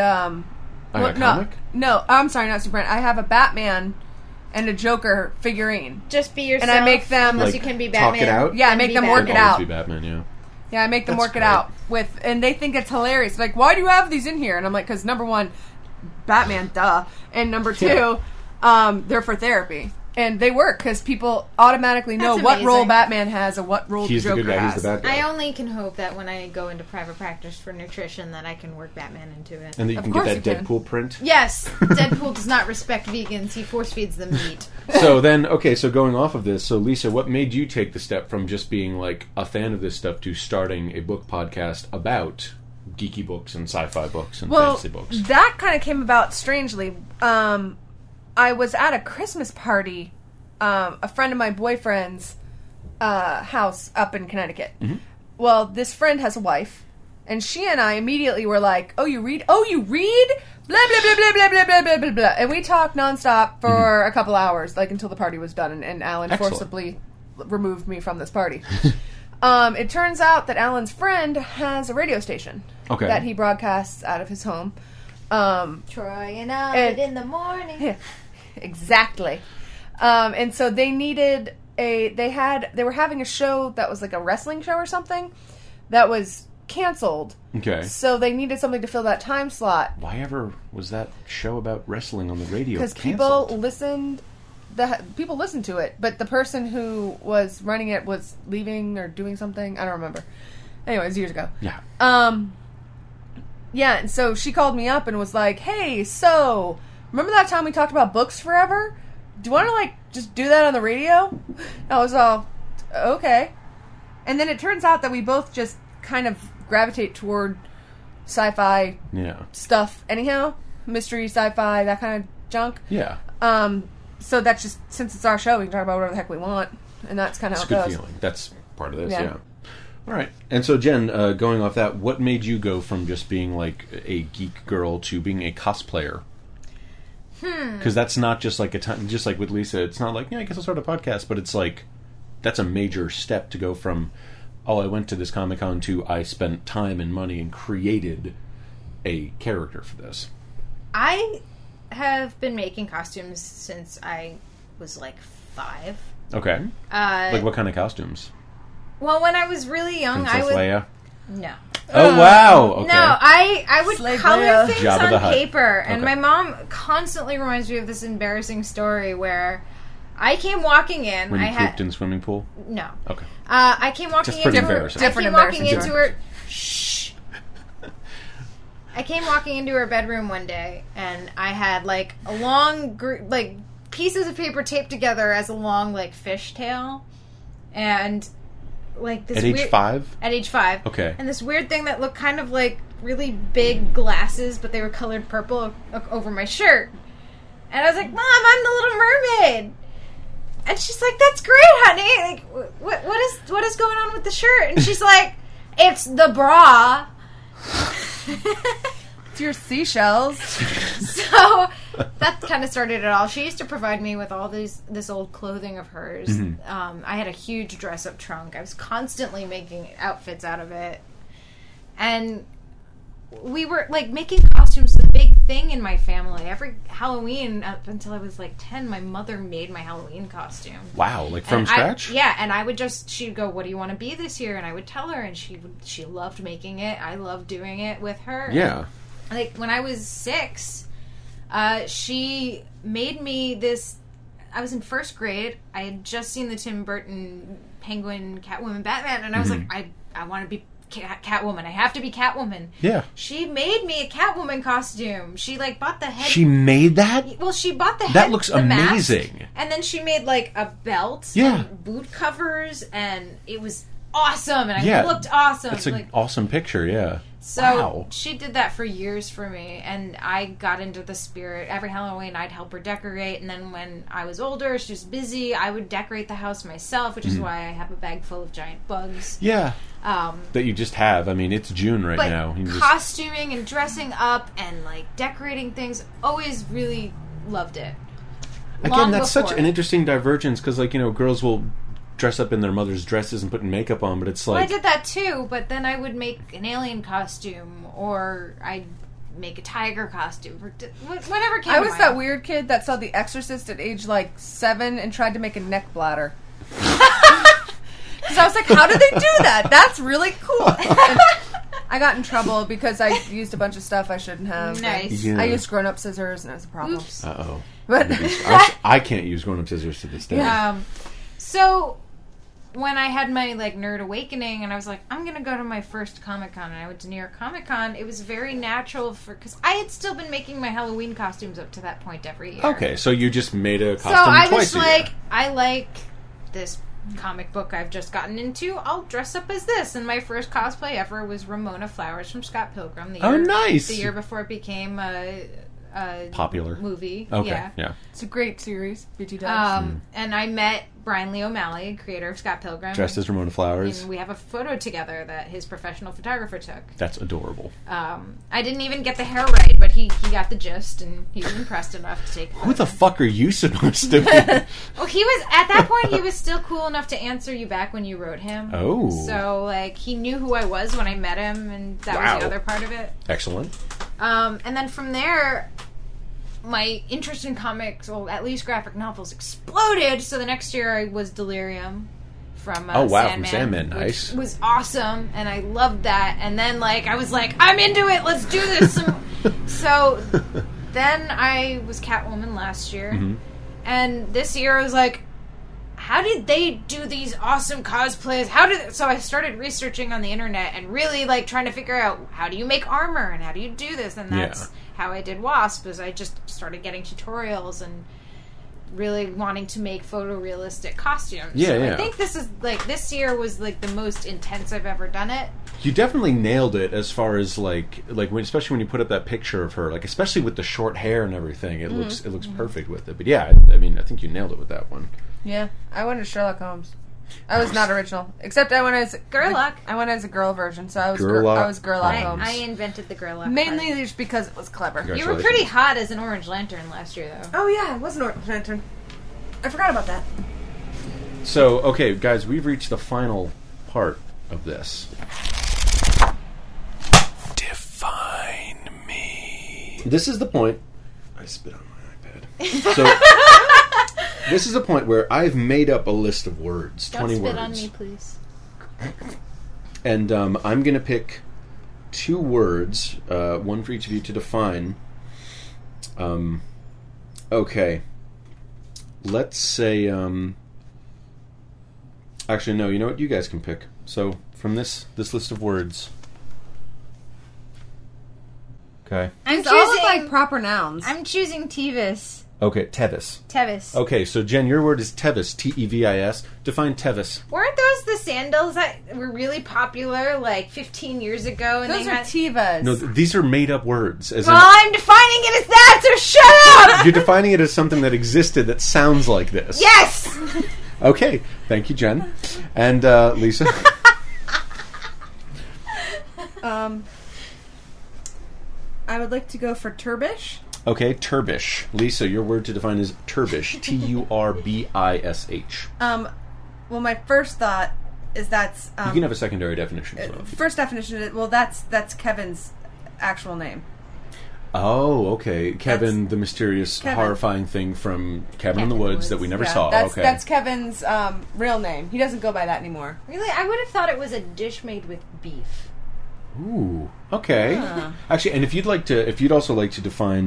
comic? No, I'm sorry, not Superman. I have a Batman and a Joker figurine. Just be yourself. And I make them- unless Like, you can be talk Batman. it out? Yeah, I then make be them Batman. work it Always out. be Batman, yeah. Yeah, I make them That's work it great. out and they think it's hilarious. Like, why do you have these in here? And I'm like, because number 1, Batman, duh, and number 2, they're for therapy, and they work because people automatically know That's what amazing. role Batman has and what role He's the the Joker good guy, has. he's the bad guy. I only can hope that when I go into private practice for nutrition that I can work Batman into it. And that you Of can get course that you can. Deadpool print. Yes, Deadpool does not respect vegans. He force feeds them meat. So then, okay, so going off of this, so Lisa, what made you take the step from just being a fan of this stuff to starting a book podcast about geeky books and sci-fi books and fantasy books? That kind of came about strangely. I was at a Christmas party, a friend of my boyfriend's house up in Connecticut. Mm-hmm. Well, this friend has a wife, and she and I immediately were like, "Oh, you read? Oh, you read? Blah blah blah blah blah blah blah blah blah blah." And we talked nonstop for a couple hours, like until the party was done, and Alan Excellent. forcibly removed me from this party. It turns out that Alan's friend has a radio station that he broadcasts out of his home. Troy and I in the morning. Yeah, exactly. And so they needed they were having a show that was like a wrestling show or something that was canceled. Okay. So they needed something to fill that time slot. Why ever was that show about wrestling on the radio Because canceled? people listened to it, but the person who was running it was leaving or doing something. I don't remember. Anyway, it was years ago. Yeah. Yeah, and so she called me up and was like, "Hey, so remember that time we talked about books forever? Do you want to just do that on the radio?" I was all, "Okay." And then it turns out that we both just kind of gravitate toward sci-fi stuff anyhow. Mystery, sci-fi, that kind of junk. Yeah. So that's just, since it's our show, we can talk about whatever the heck we want. And that's kind of how it goes. It's a good feeling. That's part of this, Yeah. yeah. All right. And so, Jen, going off that, what made you go from just being like a geek girl to being a cosplayer? Because that's not just like just like with Lisa, it's not like, I guess I'll start a podcast, but it's like, that's a major step to go from, I went to this Comic-Con to I spent time and money and created a character for this. I have been making costumes since I was like 5. Okay. Like what kind of costumes? Well, when I was really young, Princess Leia? No. Oh, wow. Okay. No, I would Slave color Leia. things Jabba the on Hutt. paper, and Okay. my mom constantly reminds me of this embarrassing story where I came walking in. When you I had pooped in swimming pool? no. Okay. I came walking Just pretty into her. embarrassing. I Different came walking embarrassing into her. Shh. I came walking into her bedroom one day, and I had like a long, like pieces of paper taped together as a long like fishtail, and like this At age weird, 5? At age 5. Okay. And this weird thing that looked kind of like really big glasses, but they were colored purple over my shirt. And I was like, "Mom, I'm the Little Mermaid." And she's like, "That's great, honey. Like, what is going on with the shirt?" And she's like, "It's the bra." It's your seashells. So that kind of started it all. She used to provide me with all this old clothing of hers. I had a huge dress-up trunk. I was constantly making outfits out of it. And we were, like, making costumes the big thing in my family. Every Halloween, up until I was, like, 10, my mother made my Halloween costume. Wow, like from And scratch? And I would she'd go, "What do you want to be this year?" And I would tell her, and she loved making it. I loved doing it with her. Yeah. Like, when I was 6, she made me this. I was in first grade. I had just seen the Tim Burton Penguin, Catwoman, Batman, and I was like, I want to be Catwoman. I have to be Catwoman. Yeah. She made me a Catwoman costume. She, like, bought the head. She made that? Well, she bought the head. That looks the mask, amazing. and then she made, like, a belt. Yeah. And boot covers, and it was awesome, and I Yeah. looked awesome. That's an like, awesome picture, yeah. so Wow. she did that for years for me, and I got into the spirit. Every Halloween, I'd help her decorate, and then when I was older, she was busy, I would decorate the house myself, which is why I have a bag full of giant bugs. Yeah. That you just have. I mean, it's June right But now. You just, costuming and dressing up and, like, decorating things, always really loved it. again, Long that's such before. an interesting divergence because, like, girls will dress up in their mother's dresses and put makeup on, but it's Well, I like... did that too, but then I would make an alien costume, or I'd make a tiger costume, or whatever came I to was mind. that weird kid that saw The Exorcist at age, 7 and tried to make a neck bladder. Because I was like, how did they do that? That's really cool. And I got in trouble because I used a bunch of stuff I shouldn't have. Nice. Yeah. I used grown-up scissors, and it was a problem. Oops. Uh-oh. But I can't use grown-up scissors to this day. So when I had my, like, nerd awakening, and I was like, I'm gonna go to my first Comic-Con, and I went to New York Comic Con, it was very natural because I had still been making my Halloween costumes up to that point every year. Okay, so you just made a costume So I twice was a like, year. I like this comic book I've just gotten into. I'll dress up as this. And my first cosplay ever was Ramona Flowers from Scott Pilgrim. Oh, nice. The year before it became popular movie. Okay, yeah. It's a great series. BT Dubs. And I met Brian Lee O'Malley, creator of Scott Pilgrim. Dressed as Ramona Flowers. And we have a photo together that his professional photographer took. That's adorable. I didn't even get the hair right, but he got the gist, and he was impressed enough to take a photo. Who the fuck are you supposed to be? Well, he was, at that point, he was still cool enough to answer you back when you wrote him. Oh. So, like, he knew who I was when I met him, and that was the other part of it. Excellent. And then from there, my interest in comics, or at least graphic novels, exploded. So the next year I was Delirium from Sandman, from Sandman, nice. which was awesome, and I loved that. And then, like, I was like, I'm into it, let's do this. So then I was Catwoman last year, and this year I was like, how did they do these awesome cosplays? So I started researching on the internet and really, like, trying to figure out, how do you make armor and how do you do this? And that's how I did Wasp, is I just started getting tutorials and really wanting to make photorealistic costumes. I think this year was, like, the most intense I've ever done it. You definitely nailed it as far as, like especially when you put up that picture of her, like, especially with the short hair and everything, it looks perfect with it. But yeah, I mean, I think you nailed it with that one. Yeah, I went as Sherlock Holmes. I was not original, except I went as Gerlach. I went as a girl version, so I was Gerlach Holmes. I invented the Gerlach. Mainly just because it was clever. You were pretty hot as an Orange Lantern last year, though. Oh yeah, it was an Orange Lantern. I forgot about that. So, okay, guys, we've reached the final part of this. Define me. This is the point. I spit on my iPad. So, this is the point where I've made up a list of words, 20 words. Don't spit on me, please. And I'm going to pick 2 words, one for each of you to define. Okay. Let's say, actually, no, you know what? You guys can pick. So, from this list of words. Okay. These all look like proper nouns. I'm choosing Tevis. Okay, Tevis. Tevis. Okay, so Jen, your word is Tevis. Tevis. Define Tevis. Weren't those the sandals that were really popular, like, 15 years ago? And those are Tevas. No, these are made-up words. I'm defining it as that, so shut up! You're defining it as something that existed that sounds like this. Yes! Okay, thank you, Jen. And, Lisa? I would like to go for turbish. Okay, turbish. Lisa, your word to define is turbish. Turbish. Well, my first thought is that's... you can have a secondary definition as well. First definition is, well, that's Kevin's actual name. Oh, okay. Kevin, the mysterious, horrifying thing from Cabin in the Woods that we never saw. That's Kevin's real name. He doesn't go by that anymore. Really? I would have thought it was a dish made with beef. Ooh, okay. Actually, and if you'd also like to define,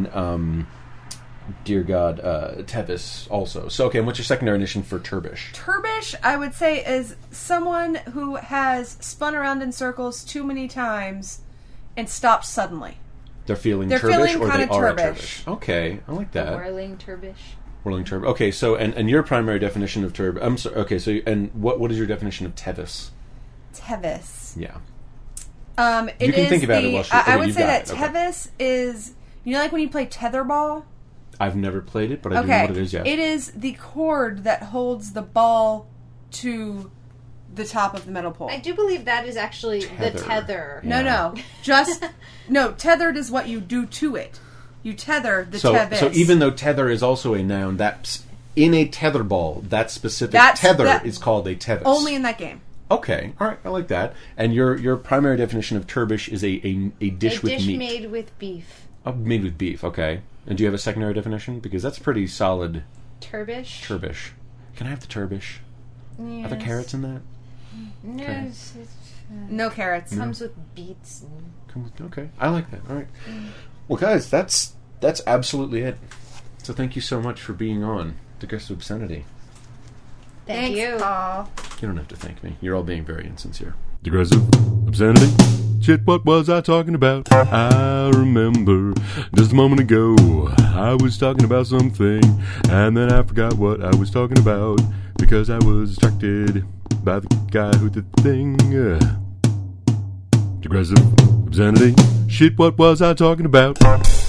dear God, Tevis also. So, okay, and what's your secondary definition for turbish? Turbish, I would say, is someone who has spun around in circles too many times and stopped suddenly. They're feeling They're turbish, feeling or they are turbish. turbish. Okay, I like that. Whirling turbish. Whirling turbish. Okay, so and your primary definition of turbish. I'm sorry. Okay, so and what is your definition of Tevis? Tevis. Yeah. You can think about it. I would say that Tevis is, you know, like when you play tetherball. I've never played it, but I do know what it is. Yes, it is the cord that holds the ball to the top of the metal pole. I do believe that is actually the tether. Yeah. No, tethered is what you do to it. You tether the Tevis. So even though tether is also a noun, that's in a tetherball. That specific tether is called a Tevis. Only in that game. Okay, all right, I like that. And your primary definition of turbish is a dish with meat. A dish made with beef. Oh, made with beef, okay. And do you have a secondary definition? Because that's pretty solid. Turbish? Turbish. Can I have the turbish? Yes. Are there carrots in that? No, okay. it's no carrots. It comes with beets. Okay, I like that. All right. Well, guys, that's absolutely it. So thank you so much for being on Digressive Obscenity. Thanks, you. Paul. You don't have to thank me. You're all being very insincere. Digressive Obscenity. Shit, what was I talking about? I remember just a moment ago I was talking about something, and then I forgot what I was talking about because I was distracted by the guy who did the thing. Digressive Obscenity. Shit, what was I talking about?